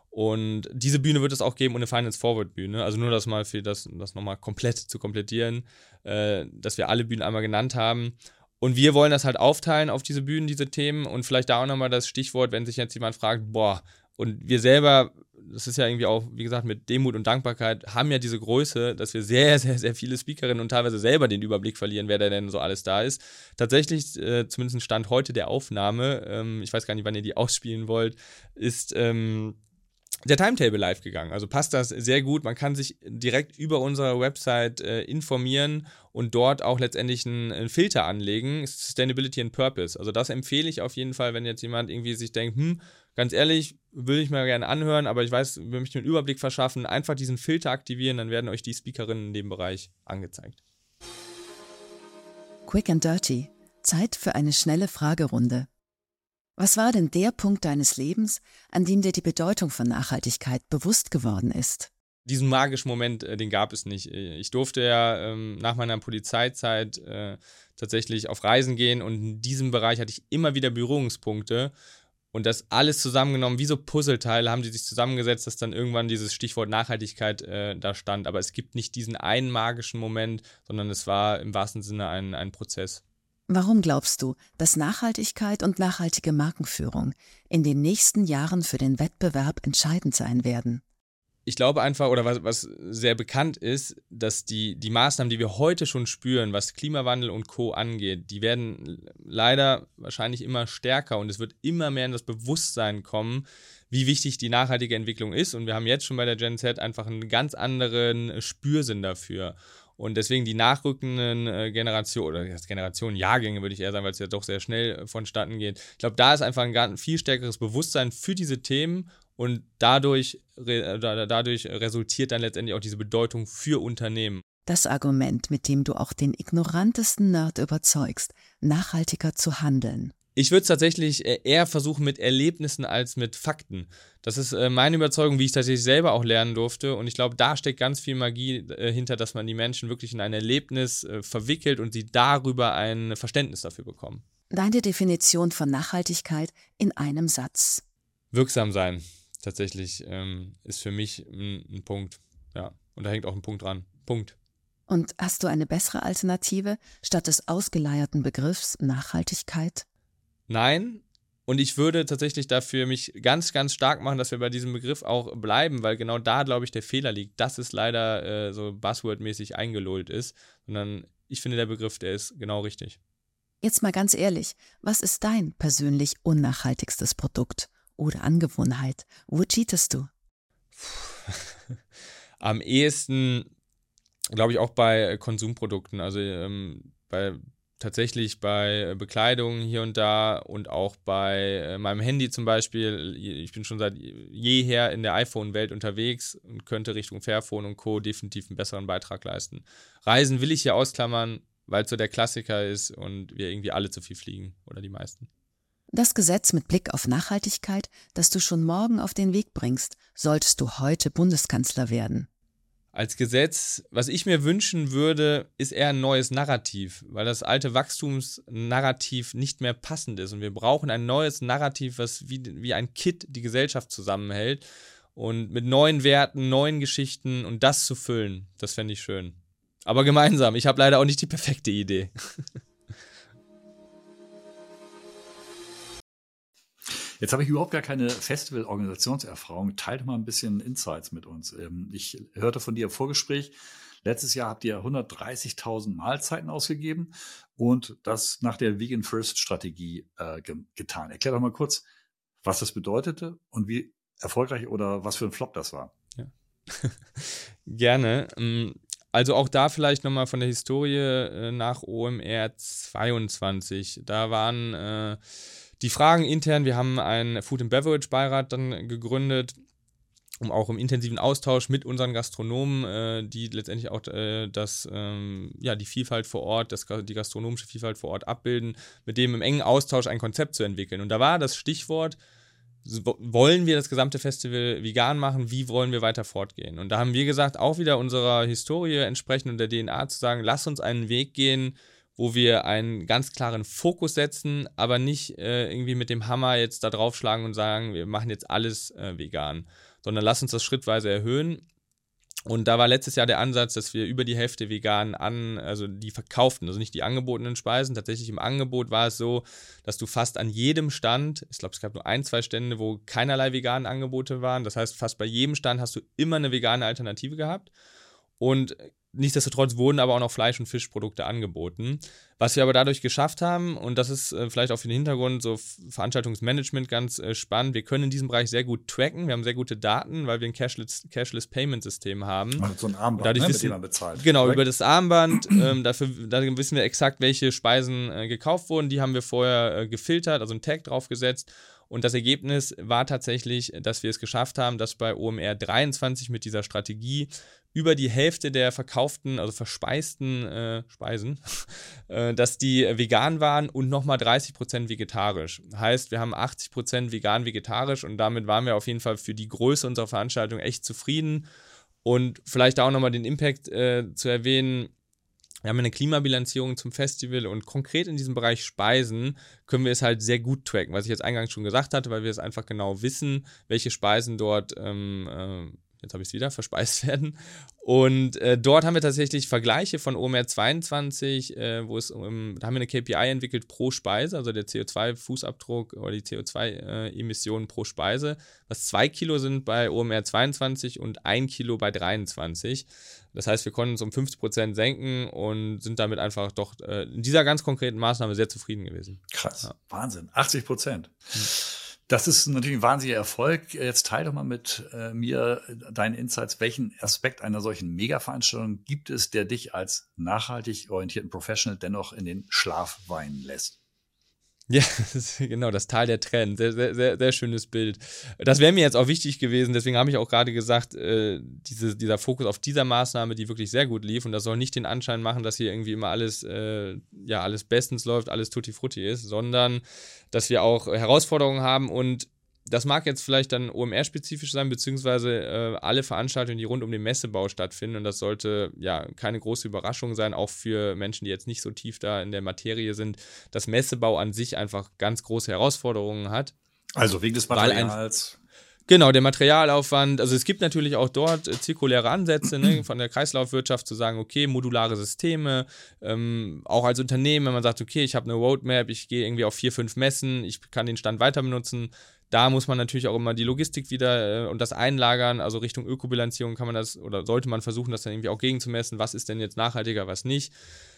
und diese Bühne wird es auch geben und eine Finance Forward Bühne, also nur das mal für das, das nochmal komplett zu komplettieren, äh, dass wir alle Bühnen einmal genannt haben. Und wir wollen das halt aufteilen auf diese Bühnen, diese Themen und vielleicht da auch nochmal das Stichwort, wenn sich jetzt jemand fragt, boah, und wir selber, das ist ja irgendwie auch, wie gesagt, mit Demut und Dankbarkeit, haben ja diese Größe, dass wir sehr, sehr, sehr viele Speakerinnen und teilweise selber den Überblick verlieren, wer da denn so alles da ist. Tatsächlich, äh, zumindest ein Stand heute der Aufnahme, ähm, ich weiß gar nicht, wann ihr die ausspielen wollt, ist, ähm, der Timetable live gegangen. Also passt das sehr gut. Man kann sich direkt über unsere Website äh, informieren und dort auch letztendlich einen, einen Filter anlegen. Sustainability and Purpose. Also das empfehle ich auf jeden Fall, wenn jetzt jemand irgendwie sich denkt, hm, ganz ehrlich, will ich mir gerne anhören, aber ich weiß, will mich einen Überblick verschaffen, einfach diesen Filter aktivieren, dann werden euch die Speakerinnen in dem Bereich angezeigt. Quick and Dirty. Zeit für eine schnelle Fragerunde. Was war denn der Punkt deines Lebens, an dem dir die Bedeutung von Nachhaltigkeit bewusst geworden ist? Diesen magischen Moment, äh, den gab es nicht. Ich durfte ja ähm, nach meiner Polizeizeit äh, tatsächlich auf Reisen gehen und in diesem Bereich hatte ich immer wieder Berührungspunkte und das alles zusammengenommen, wie so Puzzleteile haben die sich zusammengesetzt, dass dann irgendwann dieses Stichwort Nachhaltigkeit äh, da stand. Aber es gibt nicht diesen einen magischen Moment, sondern es war im wahrsten Sinne ein, ein Prozess. Warum glaubst du, dass Nachhaltigkeit und nachhaltige Markenführung in den nächsten Jahren für den Wettbewerb entscheidend sein werden? Ich glaube einfach, oder was, was sehr bekannt ist, dass die, die Maßnahmen, die wir heute schon spüren, was Klimawandel und Co. angeht, die werden leider wahrscheinlich immer stärker und es wird immer mehr in das Bewusstsein kommen, wie wichtig die nachhaltige Entwicklung ist. Und wir haben jetzt schon bei der Gen Z einfach einen ganz anderen Spürsinn dafür. Und deswegen die nachrückenden äh, Generationen, oder Generationen, Jahrgänge würde ich eher sagen, weil es ja doch sehr schnell äh, vonstatten geht. Ich glaube, da ist einfach ein, ein viel stärkeres Bewusstsein für diese Themen und dadurch, re, da, dadurch resultiert dann letztendlich auch diese Bedeutung für Unternehmen. Das Argument, mit dem du auch den ignorantesten Nerd überzeugst, nachhaltiger zu handeln. Ich würde es tatsächlich eher versuchen mit Erlebnissen als mit Fakten. Das ist äh, meine Überzeugung, wie ich tatsächlich selber auch lernen durfte. Und ich glaube, da steckt ganz viel Magie äh, hinter, dass man die Menschen wirklich in ein Erlebnis äh, verwickelt und sie darüber ein Verständnis dafür bekommen. Deine Definition von Nachhaltigkeit in einem Satz. Wirksam sein, tatsächlich, ähm, ist für mich ein, ein Punkt. Ja, und da hängt auch ein Punkt dran. Punkt. Und hast du eine bessere Alternative statt des ausgeleierten Begriffs Nachhaltigkeit? Nein, und ich würde tatsächlich dafür mich ganz, ganz stark machen, dass wir bei diesem Begriff auch bleiben, weil genau da, glaube ich, der Fehler liegt, dass es leider äh, so buzzword-mäßig eingelullt ist, sondern ich finde, der Begriff, der ist genau richtig. Jetzt mal ganz ehrlich, was ist dein persönlich unnachhaltigstes Produkt oder Angewohnheit? Wo cheatest du? Am ehesten, glaube ich, auch bei Konsumprodukten, also ähm, bei tatsächlich bei Bekleidung hier und da und auch bei meinem Handy zum Beispiel. Ich bin schon seit jeher in der iPhone-Welt unterwegs und könnte Richtung Fairphone und Co. definitiv einen besseren Beitrag leisten. Reisen will ich hier ausklammern, weil es so der Klassiker ist und wir irgendwie alle zu viel fliegen oder die meisten. Das Gesetz mit Blick auf Nachhaltigkeit, das du schon morgen auf den Weg bringst, solltest du heute Bundeskanzler werden. Als Gesetz, was ich mir wünschen würde, ist eher ein neues Narrativ, weil das alte Wachstumsnarrativ nicht mehr passend ist. Und wir brauchen ein neues Narrativ, was wie, wie ein Kit die Gesellschaft zusammenhält und mit neuen Werten, neuen Geschichten und das zu füllen, das fände ich schön. Aber gemeinsam, ich habe leider auch nicht die perfekte Idee. Jetzt habe ich überhaupt gar keine Festival-Organisationserfahrung. Teilt mal ein bisschen Insights mit uns. Ich hörte von dir im Vorgespräch, letztes Jahr habt ihr hundertdreißigtausend Mahlzeiten ausgegeben und das nach der Vegan-First-Strategie äh, ge- getan. Erklär doch mal kurz, was das bedeutete und wie erfolgreich oder was für ein Flop das war. Ja. Gerne. Also auch da vielleicht nochmal von der Historie nach O M R zweiundzwanzig. Da waren äh, die Fragen intern, wir haben einen Food and Beverage Beirat dann gegründet, um auch im intensiven Austausch mit unseren Gastronomen, äh, die letztendlich auch äh, das, ähm, ja, die Vielfalt vor Ort, das, die gastronomische Vielfalt vor Ort abbilden, mit dem im engen Austausch ein Konzept zu entwickeln. Und da war das Stichwort, wollen wir das gesamte Festival vegan machen, wie wollen wir weiter fortgehen? Und da haben wir gesagt, auch wieder unserer Historie entsprechend und der D N A zu sagen, lass uns einen Weg gehen, wo wir einen ganz klaren Fokus setzen, aber nicht äh, irgendwie mit dem Hammer jetzt da draufschlagen und sagen, wir machen jetzt alles äh, vegan, sondern lass uns das schrittweise erhöhen. Und da war letztes Jahr der Ansatz, dass wir über die Hälfte vegan an, also die verkauften, also nicht die angebotenen Speisen. Tatsächlich im Angebot war es so, dass du fast an jedem Stand, ich glaube, es gab nur ein, zwei Stände, wo keinerlei veganen Angebote waren. Das heißt, fast bei jedem Stand hast du immer eine vegane Alternative gehabt. Und nichtsdestotrotz wurden aber auch noch Fleisch- und Fischprodukte angeboten, Was wir aber dadurch geschafft haben, und das ist äh, vielleicht auch für den Hintergrund so Veranstaltungsmanagement ganz äh, spannend, wir können in diesem Bereich sehr gut tracken, wir haben sehr gute Daten, weil wir ein Cashless, Cashless Payment System haben. Also so ein Armband, dadurch ne, wissen, mit dem man bezahlt. Genau, Correct? Über das Armband, ähm, dafür, da wissen wir exakt, welche Speisen äh, gekauft wurden, die haben wir vorher äh, gefiltert, also einen Tag draufgesetzt. Und das Ergebnis war tatsächlich, dass wir es geschafft haben, dass bei O M R dreiundzwanzig mit dieser Strategie über die Hälfte der verkauften, also verspeisten äh, Speisen, äh, dass die vegan waren und nochmal dreißig Prozent vegetarisch. Heißt, wir haben achtzig Prozent vegan-vegetarisch und damit waren wir auf jeden Fall für die Größe unserer Veranstaltung echt zufrieden. Und vielleicht auch nochmal den Impact äh, zu erwähnen, wir haben eine Klimabilanzierung zum Festival und konkret in diesem Bereich Speisen können wir es halt sehr gut tracken, was ich jetzt eingangs schon gesagt hatte, weil wir es einfach genau wissen, welche Speisen dort, ähm, äh, jetzt habe ich es wieder, verspeist werden. Und äh, dort haben wir tatsächlich Vergleiche von O M R zweiundzwanzig, äh, wo es um, da haben wir eine K P I entwickelt pro Speise, also der C O zwei Fußabdruck oder die C O zwei Emissionen pro Speise, was zwei Kilo sind bei O M R zweiundzwanzig und ein Kilo bei dreiundzwanzig. Das heißt, wir konnten es um fünfzig Prozent senken und sind damit einfach doch äh, in dieser ganz konkreten Maßnahme sehr zufrieden gewesen. Krass, ja. Wahnsinn, achtzig Prozent. Mhm. Das ist natürlich ein wahnsinniger Erfolg. Jetzt teile doch mal mit äh, mir deine Insights. Welchen Aspekt einer solchen Mega-Veranstaltung gibt es, der dich als nachhaltig orientierten Professional dennoch in den Schlaf weinen lässt? Ja, das ist genau, das Tal der Tränen. Sehr, sehr, sehr, sehr schönes Bild. Das wäre mir jetzt auch wichtig gewesen, deswegen habe ich auch gerade gesagt, äh, diese, dieser Fokus auf dieser Maßnahme, die wirklich sehr gut lief, und das soll nicht den Anschein machen, dass hier irgendwie immer alles, äh, ja, alles bestens läuft, alles tutti frutti ist, sondern dass wir auch Herausforderungen haben, und das mag jetzt vielleicht dann O M R-spezifisch sein, beziehungsweise äh, alle Veranstaltungen, die rund um den Messebau stattfinden. Und das sollte ja keine große Überraschung sein, auch für Menschen, die jetzt nicht so tief da in der Materie sind, dass Messebau an sich einfach ganz große Herausforderungen hat. Also wegen des Materials. Genau, der Materialaufwand. Also es gibt natürlich auch dort äh, zirkuläre Ansätze, ne, von der Kreislaufwirtschaft zu sagen, okay, modulare Systeme, ähm, auch als Unternehmen, wenn man sagt, okay, ich habe eine Roadmap, ich gehe irgendwie auf vier, fünf Messen, ich kann den Stand weiter benutzen. Da muss man natürlich auch immer die Logistik wieder äh, und das Einlagern, also Richtung Ökobilanzierung kann man das oder sollte man versuchen, das dann irgendwie auch gegenzumessen, was ist denn jetzt nachhaltiger, was nicht.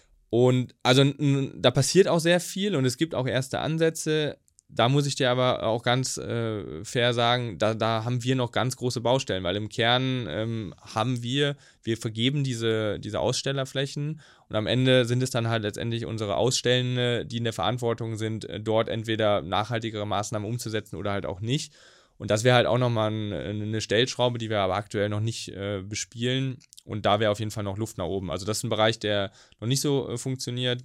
Und also n- da passiert auch sehr viel und es gibt auch erste Ansätze. Da muss ich dir aber auch ganz äh, fair sagen, da, da haben wir noch ganz große Baustellen, weil im Kern ähm, haben wir, wir vergeben diese, diese Ausstellerflächen und am Ende sind es dann halt letztendlich unsere Ausstellende, die in der Verantwortung sind, dort entweder nachhaltigere Maßnahmen umzusetzen oder halt auch nicht. Und das wäre halt auch nochmal ein, eine Stellschraube, die wir aber aktuell noch nicht äh, bespielen, und da wäre auf jeden Fall noch Luft nach oben. Also das ist ein Bereich, der noch nicht so äh, funktioniert.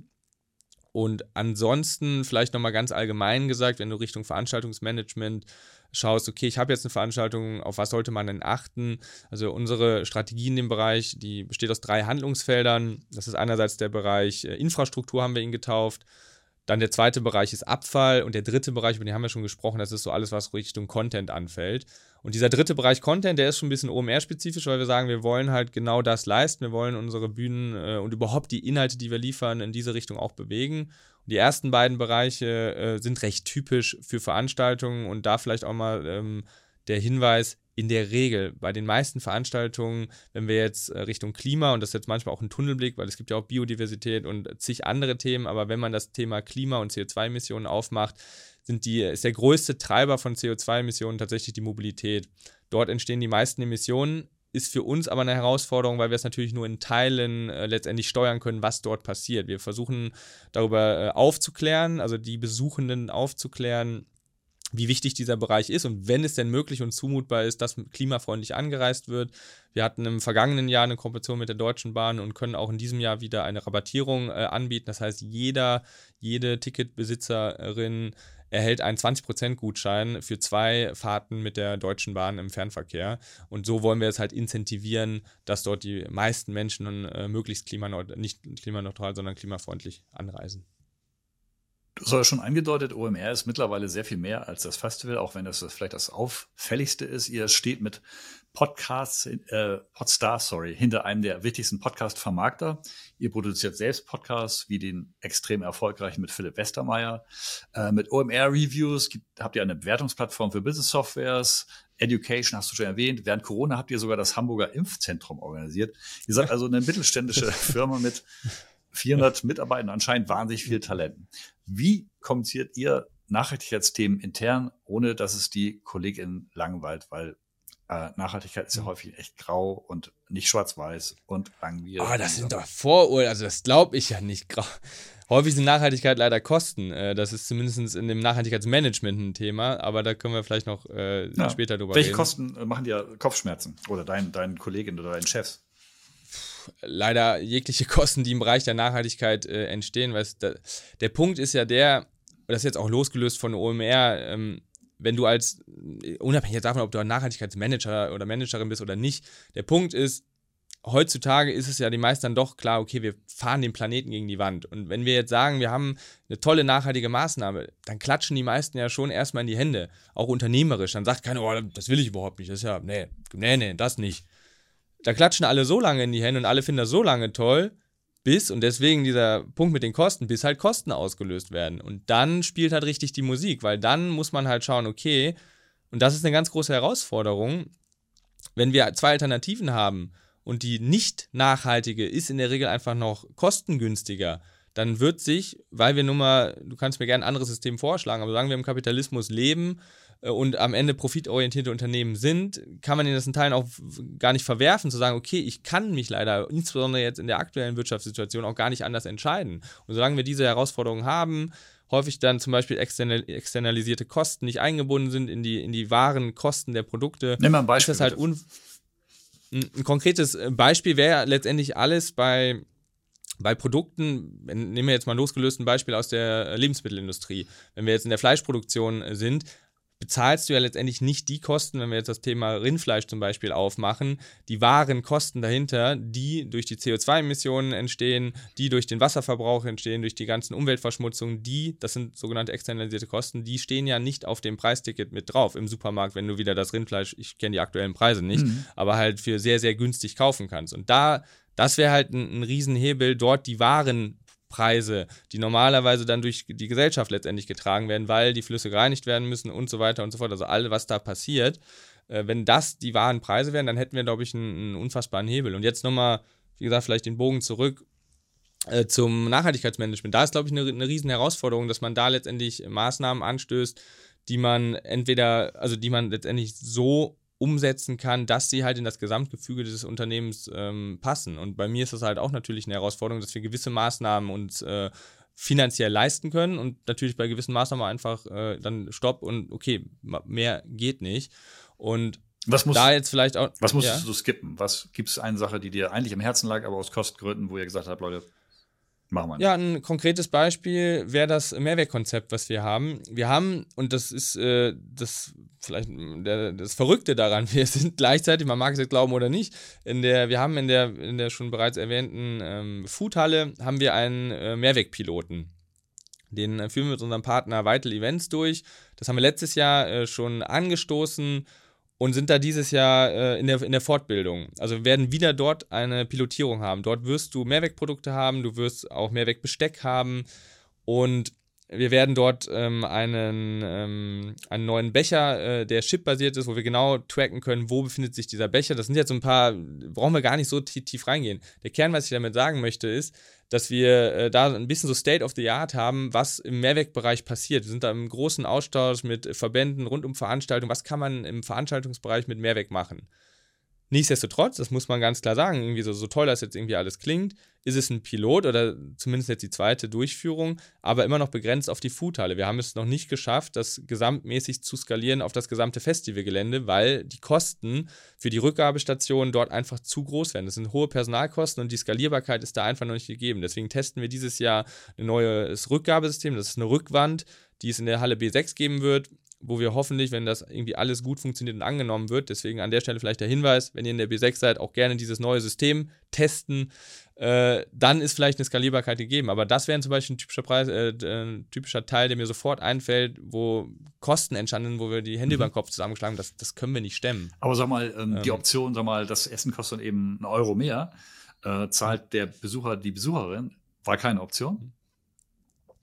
Und ansonsten vielleicht nochmal ganz allgemein gesagt, wenn du Richtung Veranstaltungsmanagement schaust, okay, ich habe jetzt eine Veranstaltung, auf was sollte man denn achten? Also unsere Strategie in dem Bereich, die besteht aus drei Handlungsfeldern. Das ist einerseits der Bereich Infrastruktur, haben wir ihn getauft. Dann der zweite Bereich ist Abfall und der dritte Bereich, über den haben wir schon gesprochen, das ist so alles, was Richtung Content anfällt. Und dieser dritte Bereich Content, der ist schon ein bisschen O M R-spezifisch, weil wir sagen, wir wollen halt genau das leisten. Wir wollen unsere Bühnen äh, und überhaupt die Inhalte, die wir liefern, in diese Richtung auch bewegen. Und die ersten beiden Bereiche äh, sind recht typisch für Veranstaltungen, und da vielleicht auch mal ähm, der Hinweis, in der Regel bei den meisten Veranstaltungen, wenn wir jetzt Richtung Klima, und das ist jetzt manchmal auch ein Tunnelblick, weil es gibt ja auch Biodiversität und zig andere Themen, aber wenn man das Thema Klima und C O zwei Emissionen aufmacht, sind die, ist der größte Treiber von C O zwei Emissionen tatsächlich die Mobilität. Dort entstehen die meisten Emissionen, ist für uns aber eine Herausforderung, weil wir es natürlich nur in Teilen äh, letztendlich steuern können, was dort passiert. Wir versuchen darüber äh, aufzuklären, also die Besuchenden aufzuklären, wie wichtig dieser Bereich ist und wenn es denn möglich und zumutbar ist, dass klimafreundlich angereist wird. Wir hatten im vergangenen Jahr eine Kooperation mit der Deutschen Bahn und können auch in diesem Jahr wieder eine Rabattierung äh, anbieten. Das heißt, jeder, jede Ticketbesitzerin erhält einen zwanzig Prozent Gutschein für zwei Fahrten mit der Deutschen Bahn im Fernverkehr. Und so wollen wir es halt incentivieren, dass dort die meisten Menschen äh, möglichst klimaneutral, nicht klimaneutral, sondern klimafreundlich anreisen. Du hast ja schon angedeutet, O M R ist mittlerweile sehr viel mehr als das Festival, auch wenn das vielleicht das Auffälligste ist. Ihr steht mit Podcasts, äh, Podstars, sorry, hinter einem der wichtigsten Podcast-Vermarkter. Ihr produziert selbst Podcasts wie den extrem erfolgreichen mit Philipp Westermeier. Äh, mit O M R-Reviews gibt, habt ihr eine Bewertungsplattform für Business-Softwares. Education hast du schon erwähnt. Während Corona habt ihr sogar das Hamburger Impfzentrum organisiert. Ihr seid also eine mittelständische Firma mit vierhundert Mitarbeiter, anscheinend wahnsinnig viel Talenten. Wie kommuniziert ihr Nachhaltigkeitsthemen intern, ohne dass es die KollegInnen langweilt? Weil äh, Nachhaltigkeit ist ja häufig echt grau und nicht schwarz-weiß und langwierig. Oh, das sind doch Vorurteile, also das glaube ich ja nicht. Grau. Häufig sind Nachhaltigkeit leider Kosten. Das ist zumindest in dem Nachhaltigkeitsmanagement ein Thema, aber da können wir vielleicht noch äh, ja. später drüber Welche reden. Welche Kosten machen dir Kopfschmerzen? Oder deinen dein Kolleginnen oder deinen Chefs? Leider jegliche Kosten, die im Bereich der Nachhaltigkeit äh, entstehen. Weil es da, der Punkt ist ja der, das ist jetzt auch losgelöst von O M R, ähm, wenn du als, unabhängig davon, ob du ein Nachhaltigkeitsmanager oder Managerin bist oder nicht, der Punkt ist, heutzutage ist es ja den meisten dann doch klar, okay, wir fahren den Planeten gegen die Wand. Und wenn wir jetzt sagen, wir haben eine tolle nachhaltige Maßnahme, dann klatschen die meisten ja schon erstmal in die Hände, auch unternehmerisch. Dann sagt keiner, oh, das will ich überhaupt nicht, das ist ja, nee, nee, nee, das nicht. Da klatschen alle so lange in die Hände und alle finden das so lange toll, bis, und deswegen dieser Punkt mit den Kosten, bis halt Kosten ausgelöst werden. Und dann spielt halt richtig die Musik, weil dann muss man halt schauen, okay, und das ist eine ganz große Herausforderung, wenn wir zwei Alternativen haben und die nicht nachhaltige ist in der Regel einfach noch kostengünstiger, dann wird sich, weil wir nun mal, du kannst mir gerne ein anderes System vorschlagen, aber sagen wir im Kapitalismus leben und am Ende profitorientierte Unternehmen sind, kann man in das in Teilen auch gar nicht verwerfen, zu sagen, okay, ich kann mich leider, insbesondere jetzt in der aktuellen Wirtschaftssituation, auch gar nicht anders entscheiden. Und solange wir diese Herausforderungen haben, häufig dann zum Beispiel external, externalisierte Kosten nicht eingebunden sind in die, in die wahren Kosten der Produkte, Nimm mal ein Beispiel, ist das halt un- ein, ein konkretes Beispiel wäre letztendlich alles bei Bei Produkten, nehmen wir jetzt mal losgelöst ein Beispiel aus der Lebensmittelindustrie. Wenn wir jetzt in der Fleischproduktion sind, bezahlst du ja letztendlich nicht die Kosten, wenn wir jetzt das Thema Rindfleisch zum Beispiel aufmachen, die wahren Kosten dahinter, die durch die C O zwei Emissionen entstehen, die durch den Wasserverbrauch entstehen, durch die ganzen Umweltverschmutzungen, die, das sind sogenannte externalisierte Kosten, die stehen ja nicht auf dem Preisticket mit drauf im Supermarkt, wenn du wieder das Rindfleisch, ich kenne die aktuellen Preise nicht, mhm. aber halt für sehr, sehr günstig kaufen kannst. Und da Das wäre halt ein, ein Riesenhebel, dort die wahren Preise, die normalerweise dann durch die Gesellschaft letztendlich getragen werden, weil die Flüsse gereinigt werden müssen und so weiter und so fort. Also all, was da passiert, äh, wenn das die wahren Preise wären, dann hätten wir, glaube ich, einen, einen unfassbaren Hebel. Und jetzt nochmal, wie gesagt, vielleicht den Bogen zurück äh, zum Nachhaltigkeitsmanagement. Da ist, glaube ich, eine, eine riesen Herausforderung, dass man da letztendlich Maßnahmen anstößt, die man entweder, also die man letztendlich so umsetzen kann, dass sie halt in das Gesamtgefüge des Unternehmens ähm, passen. Und bei mir ist das halt auch natürlich eine Herausforderung, dass wir gewisse Maßnahmen uns äh, finanziell leisten können und natürlich bei gewissen Maßnahmen einfach äh, dann Stopp und okay, mehr geht nicht. Und was musst, da jetzt vielleicht auch... Was musstest ja? du skippen? Was gibt es eine Sache, die dir eigentlich am Herzen lag, aber aus Kostengründen, wo ihr gesagt habt, Leute, machen wir nicht? Ja, ein konkretes Beispiel wäre das Mehrwertkonzept, was wir haben. Wir haben, und das ist äh, das vielleicht der, das Verrückte daran, wir sind gleichzeitig, man mag es jetzt glauben oder nicht, in der, wir haben in der, in der schon bereits erwähnten ähm, Foodhalle haben wir einen äh, Mehrwegpiloten. Den äh, führen wir mit unserem Partner Vital Events durch. Das haben wir letztes Jahr äh, schon angestoßen und sind da dieses Jahr äh, in der, in der Fortbildung. Also wir werden wieder dort eine Pilotierung haben. Dort wirst du Mehrwegprodukte haben, du wirst auch Mehrwegbesteck haben und wir werden dort ähm, einen, ähm, einen neuen Becher, äh, der chipbasiert ist, wo wir genau tracken können, wo befindet sich dieser Becher. Das sind jetzt so ein paar, brauchen wir gar nicht so tief, tief reingehen. Der Kern, was ich damit sagen möchte, ist, dass wir äh, da ein bisschen so State of the Art haben, was im Mehrwegbereich passiert. Wir sind da im großen Austausch mit Verbänden rund um Veranstaltungen. Was kann man im Veranstaltungsbereich mit Mehrweg machen? Nichtsdestotrotz, das muss man ganz klar sagen, irgendwie so, so toll das jetzt irgendwie alles klingt, ist es ein Pilot oder zumindest jetzt die zweite Durchführung, aber immer noch begrenzt auf die Foodhalle. Wir haben es noch nicht geschafft, das gesamtmäßig zu skalieren auf das gesamte Festivalgelände, weil die Kosten für die Rückgabestationen dort einfach zu groß werden. Das sind hohe Personalkosten und die Skalierbarkeit ist da einfach noch nicht gegeben. Deswegen testen wir dieses Jahr ein neues Rückgabesystem, das ist eine Rückwand, die es in der Halle B sechs geben wird, wo wir hoffentlich, wenn das irgendwie alles gut funktioniert und angenommen wird, deswegen an der Stelle vielleicht der Hinweis, wenn ihr in der B sechs seid, auch gerne dieses neue System testen, äh, dann ist vielleicht eine Skalierbarkeit gegeben. Aber das wäre zum Beispiel ein typischer, Preis, äh, ein typischer Teil, der mir sofort einfällt, wo Kosten entstanden, wo wir die Hände mhm. über den Kopf zusammengeschlagen haben, das, das können wir nicht stemmen. Aber sag mal, ähm, ähm, die Option, sag mal, das Essen kostet eben einen Euro mehr, äh, zahlt der Besucher, die Besucherin, war keine Option?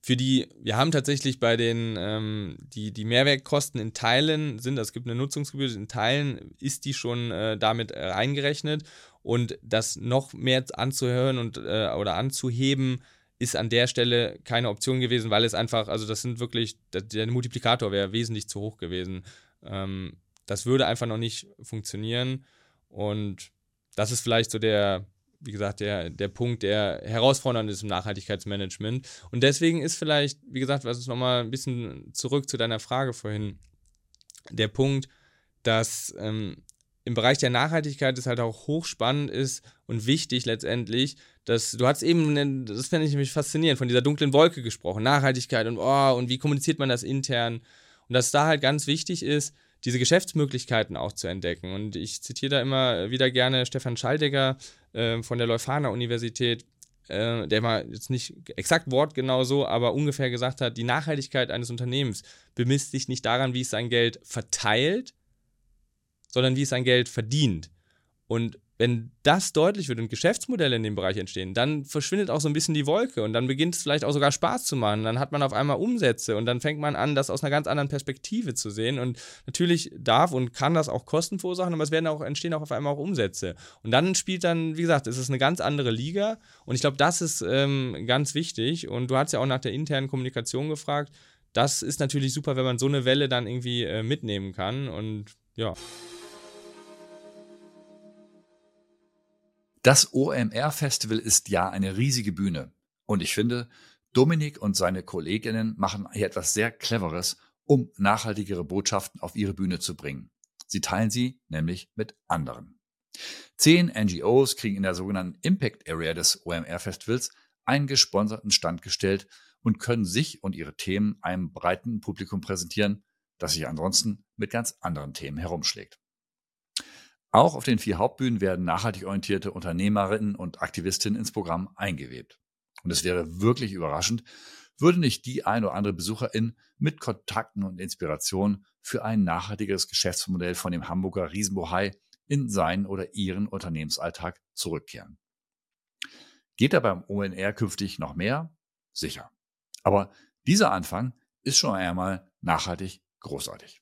für die, wir haben tatsächlich bei den, ähm, die, die Mehrwertkosten in Teilen sind, es gibt eine Nutzungsgebühr, in Teilen ist die schon äh, damit äh, eingerechnet und das noch mehr anzuhören und äh, oder anzuheben, ist an der Stelle keine Option gewesen, weil es einfach, also das sind wirklich, der Multiplikator wäre wesentlich zu hoch gewesen. Ähm, das würde einfach noch nicht funktionieren und das ist vielleicht so der, wie gesagt, der, der Punkt, der herausfordernd ist im Nachhaltigkeitsmanagement. Und deswegen ist vielleicht, wie gesagt, was ist nochmal ein bisschen zurück zu deiner Frage vorhin, der Punkt, dass ähm, im Bereich der Nachhaltigkeit es halt auch hochspannend ist und wichtig letztendlich, dass, du hast eben, das fände ich nämlich faszinierend, von dieser dunklen Wolke gesprochen, Nachhaltigkeit und oh, und wie kommuniziert man das intern? Und dass da halt ganz wichtig ist, diese Geschäftsmöglichkeiten auch zu entdecken. Und ich zitiere da immer wieder gerne Stefan Schaldegger äh, von der Leuphana-Universität, äh, der mal jetzt nicht exakt wortgenau so, aber ungefähr gesagt hat, die Nachhaltigkeit eines Unternehmens bemisst sich nicht daran, wie es sein Geld verteilt, sondern wie es sein Geld verdient. Und wenn das deutlich wird und Geschäftsmodelle in dem Bereich entstehen, dann verschwindet auch so ein bisschen die Wolke und dann beginnt es vielleicht auch sogar Spaß zu machen. Dann hat man auf einmal Umsätze und dann fängt man an, das aus einer ganz anderen Perspektive zu sehen. Und natürlich darf und kann das auch Kosten verursachen, aber es werden auch, entstehen auch auf einmal auch Umsätze. Und dann spielt dann, wie gesagt, es ist eine ganz andere Liga und ich glaube, das ist ähm, ganz wichtig. Und du hast ja auch nach der internen Kommunikation gefragt. Das ist natürlich super, wenn man so eine Welle dann irgendwie äh, mitnehmen kann und ja. Das O M R-Festival ist ja eine riesige Bühne. Und ich finde, Dominik und seine Kolleginnen machen hier etwas sehr Cleveres, um nachhaltigere Botschaften auf ihre Bühne zu bringen. Sie teilen sie nämlich mit anderen. Zehn N G Os kriegen in der sogenannten Impact Area des O M R-Festivals einen gesponserten Stand gestellt und können sich und ihre Themen einem breiten Publikum präsentieren, das sich ansonsten mit ganz anderen Themen herumschlägt. Auch auf den vier Hauptbühnen werden nachhaltig orientierte Unternehmerinnen und Aktivistinnen ins Programm eingewebt. Und es wäre wirklich überraschend, würde nicht die ein oder andere Besucherin mit Kontakten und Inspiration für ein nachhaltigeres Geschäftsmodell von dem Hamburger Riesenbohai in seinen oder ihren Unternehmensalltag zurückkehren. Geht da beim O M R künftig noch mehr? Sicher. Aber dieser Anfang ist schon einmal nachhaltig großartig.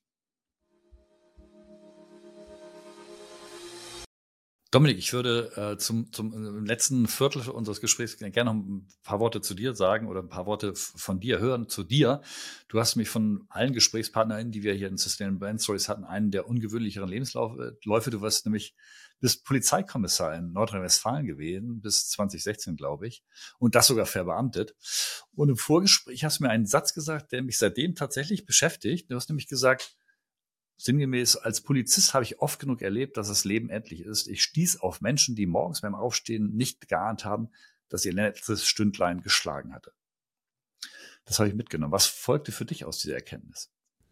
Dominik, ich würde äh, zum, zum letzten Viertel unseres Gesprächs gerne noch ein paar Worte zu dir sagen oder ein paar Worte von dir hören, zu dir. Du hast mich von allen GesprächspartnerInnen, die wir hier in Sustainable Brand Stories hatten, einen der ungewöhnlicheren Lebensläufe. Du warst nämlich bis Polizeikommissar in Nordrhein-Westfalen gewesen, bis zwanzig sechzehn, glaube ich, und das sogar verbeamtet. Und im Vorgespräch hast du mir einen Satz gesagt, der mich seitdem tatsächlich beschäftigt. Du hast nämlich gesagt, sinngemäß, als Polizist habe ich oft genug erlebt, dass das Leben endlich ist. Ich stieß auf Menschen, die morgens beim Aufstehen nicht geahnt haben, dass ihr letztes Stündlein geschlagen hatte. Das habe ich mitgenommen. Was folgte für dich aus dieser Erkenntnis?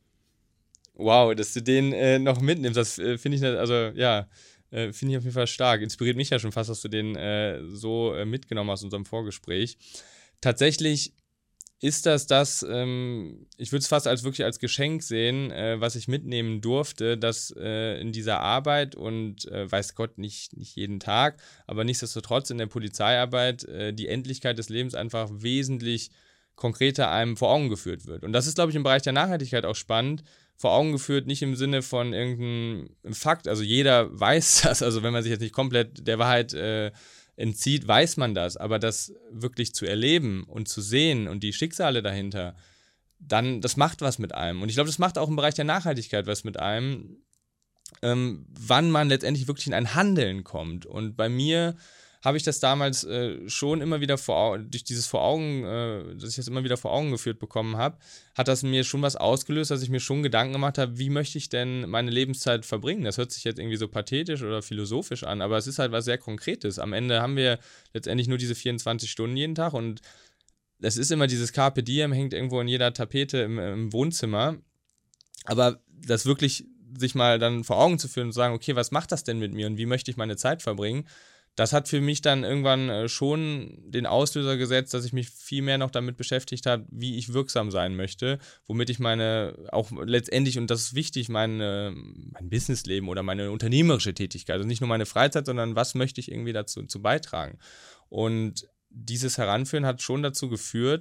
Wow, dass du den äh, noch mitnimmst, das äh, finde ich, also ja, äh, finde ich auf jeden Fall stark. Inspiriert mich ja schon fast, dass du den äh, so äh, mitgenommen hast in unserem Vorgespräch. Tatsächlich ist das das, ähm, ich würde es fast als wirklich als Geschenk sehen, äh, was ich mitnehmen durfte, dass äh, in dieser Arbeit und äh, weiß Gott nicht, nicht jeden Tag, aber nichtsdestotrotz in der Polizeiarbeit äh, die Endlichkeit des Lebens einfach wesentlich konkreter einem vor Augen geführt wird. Und das ist, glaube ich, im Bereich der Nachhaltigkeit auch spannend, vor Augen geführt, nicht im Sinne von irgendeinem Fakt, also jeder weiß das, also wenn man sich jetzt nicht komplett der Wahrheit äh, entzieht, weiß man das, aber das wirklich zu erleben und zu sehen und die Schicksale dahinter, dann, das macht was mit einem. Und ich glaube, das macht auch im Bereich der Nachhaltigkeit was mit einem, ähm, wann man letztendlich wirklich in ein Handeln kommt. Und bei mir habe ich das damals äh, schon immer wieder vor durch dieses vor Augen, äh, dass ich das immer wieder vor Augen geführt bekommen habe, hat das mir schon was ausgelöst, dass ich mir schon Gedanken gemacht habe, wie möchte ich denn meine Lebenszeit verbringen? Das hört sich jetzt irgendwie so pathetisch oder philosophisch an, aber es ist halt was sehr Konkretes. Am Ende haben wir letztendlich nur diese vierundzwanzig Stunden jeden Tag und es ist immer dieses Carpe Diem, hängt irgendwo in jeder Tapete im, im Wohnzimmer, aber das wirklich sich mal dann vor Augen zu führen und zu sagen, okay, was macht das denn mit mir und wie möchte ich meine Zeit verbringen? Das hat für mich dann irgendwann schon den Auslöser gesetzt, dass ich mich viel mehr noch damit beschäftigt habe, wie ich wirksam sein möchte, womit ich meine, auch letztendlich, und das ist wichtig, meine, mein Businessleben oder meine unternehmerische Tätigkeit, also nicht nur meine Freizeit, sondern was möchte ich irgendwie dazu zu beitragen. Und dieses Heranführen hat schon dazu geführt,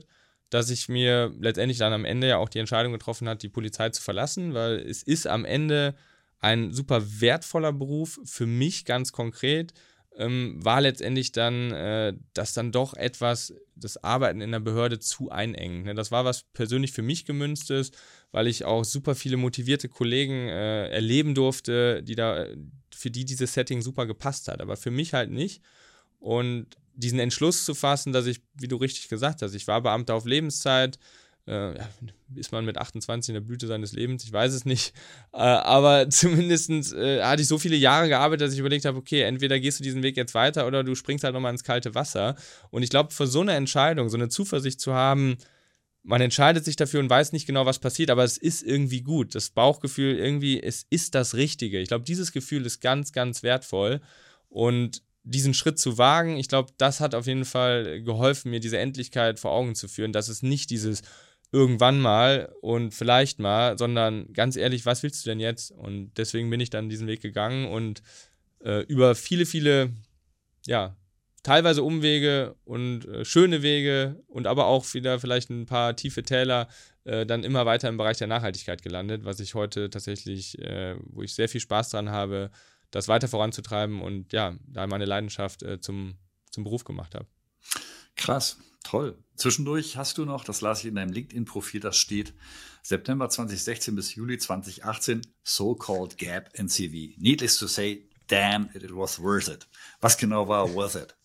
dass ich mir letztendlich dann am Ende ja auch die Entscheidung getroffen habe, die Polizei zu verlassen, weil es ist am Ende ein super wertvoller Beruf für mich ganz konkret, ähm, war letztendlich dann, äh, dass dann doch etwas das Arbeiten in der Behörde zu einengt. Ne? Das war was persönlich für mich gemünztes, weil ich auch super viele motivierte Kollegen äh, erleben durfte, die da, für die dieses Setting super gepasst hat, aber für mich halt nicht. Und diesen Entschluss zu fassen, dass ich, wie du richtig gesagt hast, ich war Beamter auf Lebenszeit, äh, ja, ist man mit achtundzwanzig in der Blüte seines Lebens, ich weiß es nicht, äh, aber zumindest äh, hatte ich so viele Jahre gearbeitet, dass ich überlegt habe, okay, entweder gehst du diesen Weg jetzt weiter oder du springst halt nochmal ins kalte Wasser. Und ich glaube, für so eine Entscheidung, so eine Zuversicht zu haben, man entscheidet sich dafür und weiß nicht genau, was passiert, aber es ist irgendwie gut. Das Bauchgefühl irgendwie, es ist das Richtige. Ich glaube, dieses Gefühl ist ganz, ganz wertvoll. Und diesen Schritt zu wagen, ich glaube, das hat auf jeden Fall geholfen, mir diese Endlichkeit vor Augen zu führen, dass es nicht dieses irgendwann mal und vielleicht mal, sondern ganz ehrlich, was willst du denn jetzt? Und deswegen bin ich dann diesen Weg gegangen und äh, über viele, viele, ja, teilweise Umwege und äh, schöne Wege und aber auch wieder vielleicht ein paar tiefe Täler äh, dann immer weiter im Bereich der Nachhaltigkeit gelandet, was ich heute tatsächlich, äh, wo ich sehr viel Spaß dran habe, das weiter voranzutreiben und ja, da meine Leidenschaft äh, zum, zum Beruf gemacht habe. Krass, toll. Zwischendurch hast du noch, das las ich in deinem LinkedIn-Profil, das steht September zweitausendsechzehn bis Juli zweitausendachtzehn, so-called Gap in C V. Needless to say, damn, it was worth it. Was genau war worth it?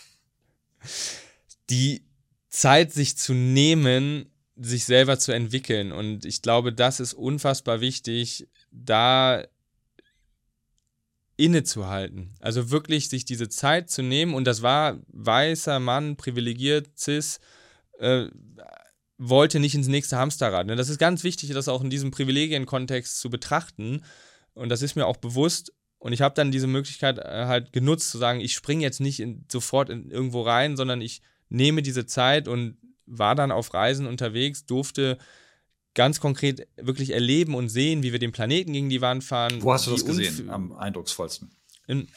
Die Zeit, sich zu nehmen, sich selber zu entwickeln. Und ich glaube, das ist unfassbar wichtig, da innezuhalten. Also wirklich sich diese Zeit zu nehmen. Und das war weißer Mann, privilegiert, cis, äh, wollte nicht ins nächste Hamsterrad. Ne? Das ist ganz wichtig, das auch in diesem Privilegienkontext zu betrachten. Und das ist mir auch bewusst. Und ich habe dann diese Möglichkeit äh, halt genutzt, zu sagen, ich springe jetzt nicht in, sofort in, irgendwo rein, sondern ich nehme diese Zeit und war dann auf Reisen unterwegs, durfte ganz konkret wirklich erleben und sehen, wie wir den Planeten gegen die Wand fahren. Wo hast du das Unf- gesehen, am eindrucksvollsten? In,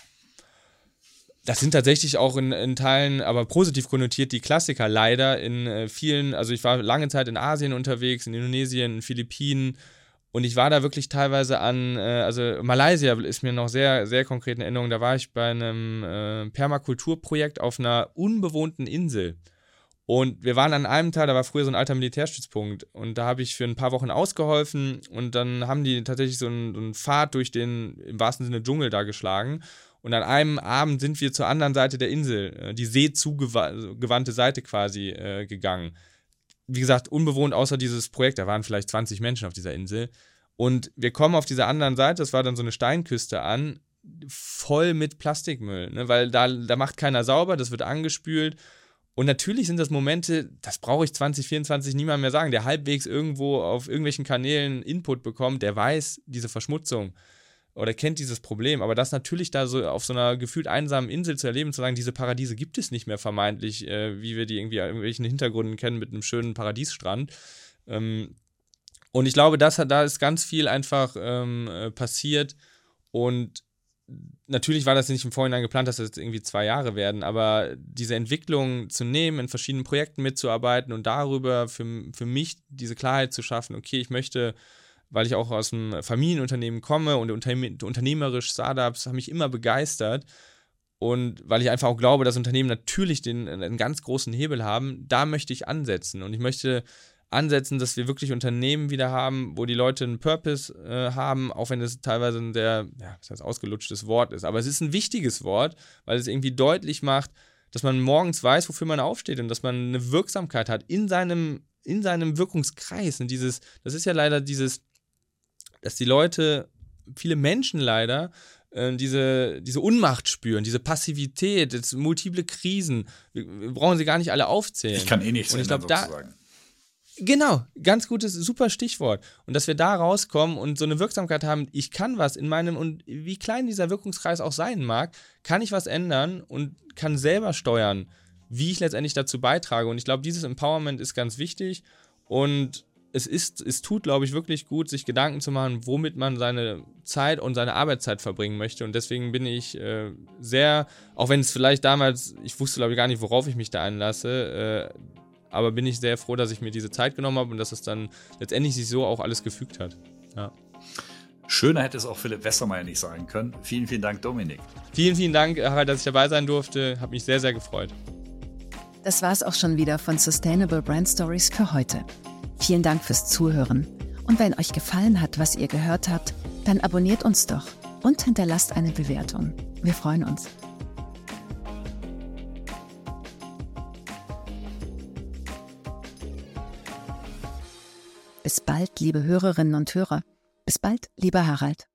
das sind tatsächlich auch in, in Teilen, aber positiv konnotiert, die Klassiker leider in äh, vielen, also ich war lange Zeit in Asien unterwegs, in Indonesien, in Philippinen. Und ich war da wirklich teilweise an, äh, also Malaysia ist mir noch sehr, sehr konkret in Erinnerung, da war ich bei einem äh, Permakulturprojekt auf einer unbewohnten Insel. Und wir waren an einem Teil, da war früher so ein alter Militärstützpunkt und da habe ich für ein paar Wochen ausgeholfen und dann haben die tatsächlich so einen, so einen Pfad durch den, im wahrsten Sinne, Dschungel da geschlagen. Und an einem Abend sind wir zur anderen Seite der Insel, äh, die seezugewandte Seite quasi, äh, gegangen. Wie gesagt, unbewohnt außer dieses Projekt, da waren vielleicht zwanzig Menschen auf dieser Insel. Und wir kommen auf dieser anderen Seite, das war dann so eine Steinküste an, voll mit Plastikmüll, ne? Weil da, da macht keiner sauber, das wird angespült. Und natürlich sind das Momente, das brauche ich zwanzig vierundzwanzig niemand mehr sagen, der halbwegs irgendwo auf irgendwelchen Kanälen Input bekommt, der weiß diese Verschmutzung oder kennt dieses Problem. Aber das natürlich da so auf so einer gefühlt einsamen Insel zu erleben, zu sagen, diese Paradiese gibt es nicht mehr vermeintlich, äh, wie wir die irgendwie an irgendwelchen Hintergründen kennen mit einem schönen Paradiesstrand. Ähm, und ich glaube, das hat, da ist ganz viel einfach ähm, äh, passiert und natürlich war das nicht im Vorhinein geplant, dass das jetzt irgendwie zwei Jahre werden, aber diese Entwicklung zu nehmen, in verschiedenen Projekten mitzuarbeiten und darüber für, für mich diese Klarheit zu schaffen, okay, ich möchte, weil ich auch aus einem Familienunternehmen komme und unterne- unternehmerisch Startups haben mich immer begeistert und weil ich einfach auch glaube, dass Unternehmen natürlich den, einen ganz großen Hebel haben, da möchte ich ansetzen und ich möchte ansetzen, dass wir wirklich Unternehmen wieder haben, wo die Leute einen Purpose äh, haben, auch wenn es teilweise ein sehr, ja, was heißt ausgelutschtes Wort ist. Aber es ist ein wichtiges Wort, weil es irgendwie deutlich macht, dass man morgens weiß, wofür man aufsteht und dass man eine Wirksamkeit hat in seinem, in seinem Wirkungskreis. Und dieses, das ist ja leider dieses, dass die Leute, viele Menschen leider, äh, diese, diese Unmacht spüren, diese Passivität, jetzt multiple Krisen. Wir, wir brauchen sie gar nicht alle aufzählen. Ich kann eh nichts und ich ändern, glaub, sozusagen. Da, Genau, ganz gutes, super Stichwort. Und dass wir da rauskommen und so eine Wirksamkeit haben, ich kann was in meinem, und wie klein dieser Wirkungskreis auch sein mag, kann ich was ändern und kann selber steuern, wie ich letztendlich dazu beitrage. Und ich glaube, dieses Empowerment ist ganz wichtig und es ist, es tut, glaube ich, wirklich gut, sich Gedanken zu machen, womit man seine Zeit und seine Arbeitszeit verbringen möchte. Und deswegen bin ich äh, sehr, auch wenn es vielleicht damals, ich wusste, glaube ich, gar nicht, worauf ich mich da einlasse, äh, aber bin ich sehr froh, dass ich mir diese Zeit genommen habe und dass es dann letztendlich sich so auch alles gefügt hat. Ja. Schöner hätte es auch Philipp Westermeier nicht sein können. Vielen, vielen Dank, Dominik. Vielen, vielen Dank, Harald, dass ich dabei sein durfte. Hat mich sehr, sehr gefreut. Das war's auch schon wieder von Sustainable Brand Stories für heute. Vielen Dank fürs Zuhören. Und wenn euch gefallen hat, was ihr gehört habt, dann abonniert uns doch und hinterlasst eine Bewertung. Wir freuen uns. Bis bald, liebe Hörerinnen und Hörer. Bis bald, lieber Harald.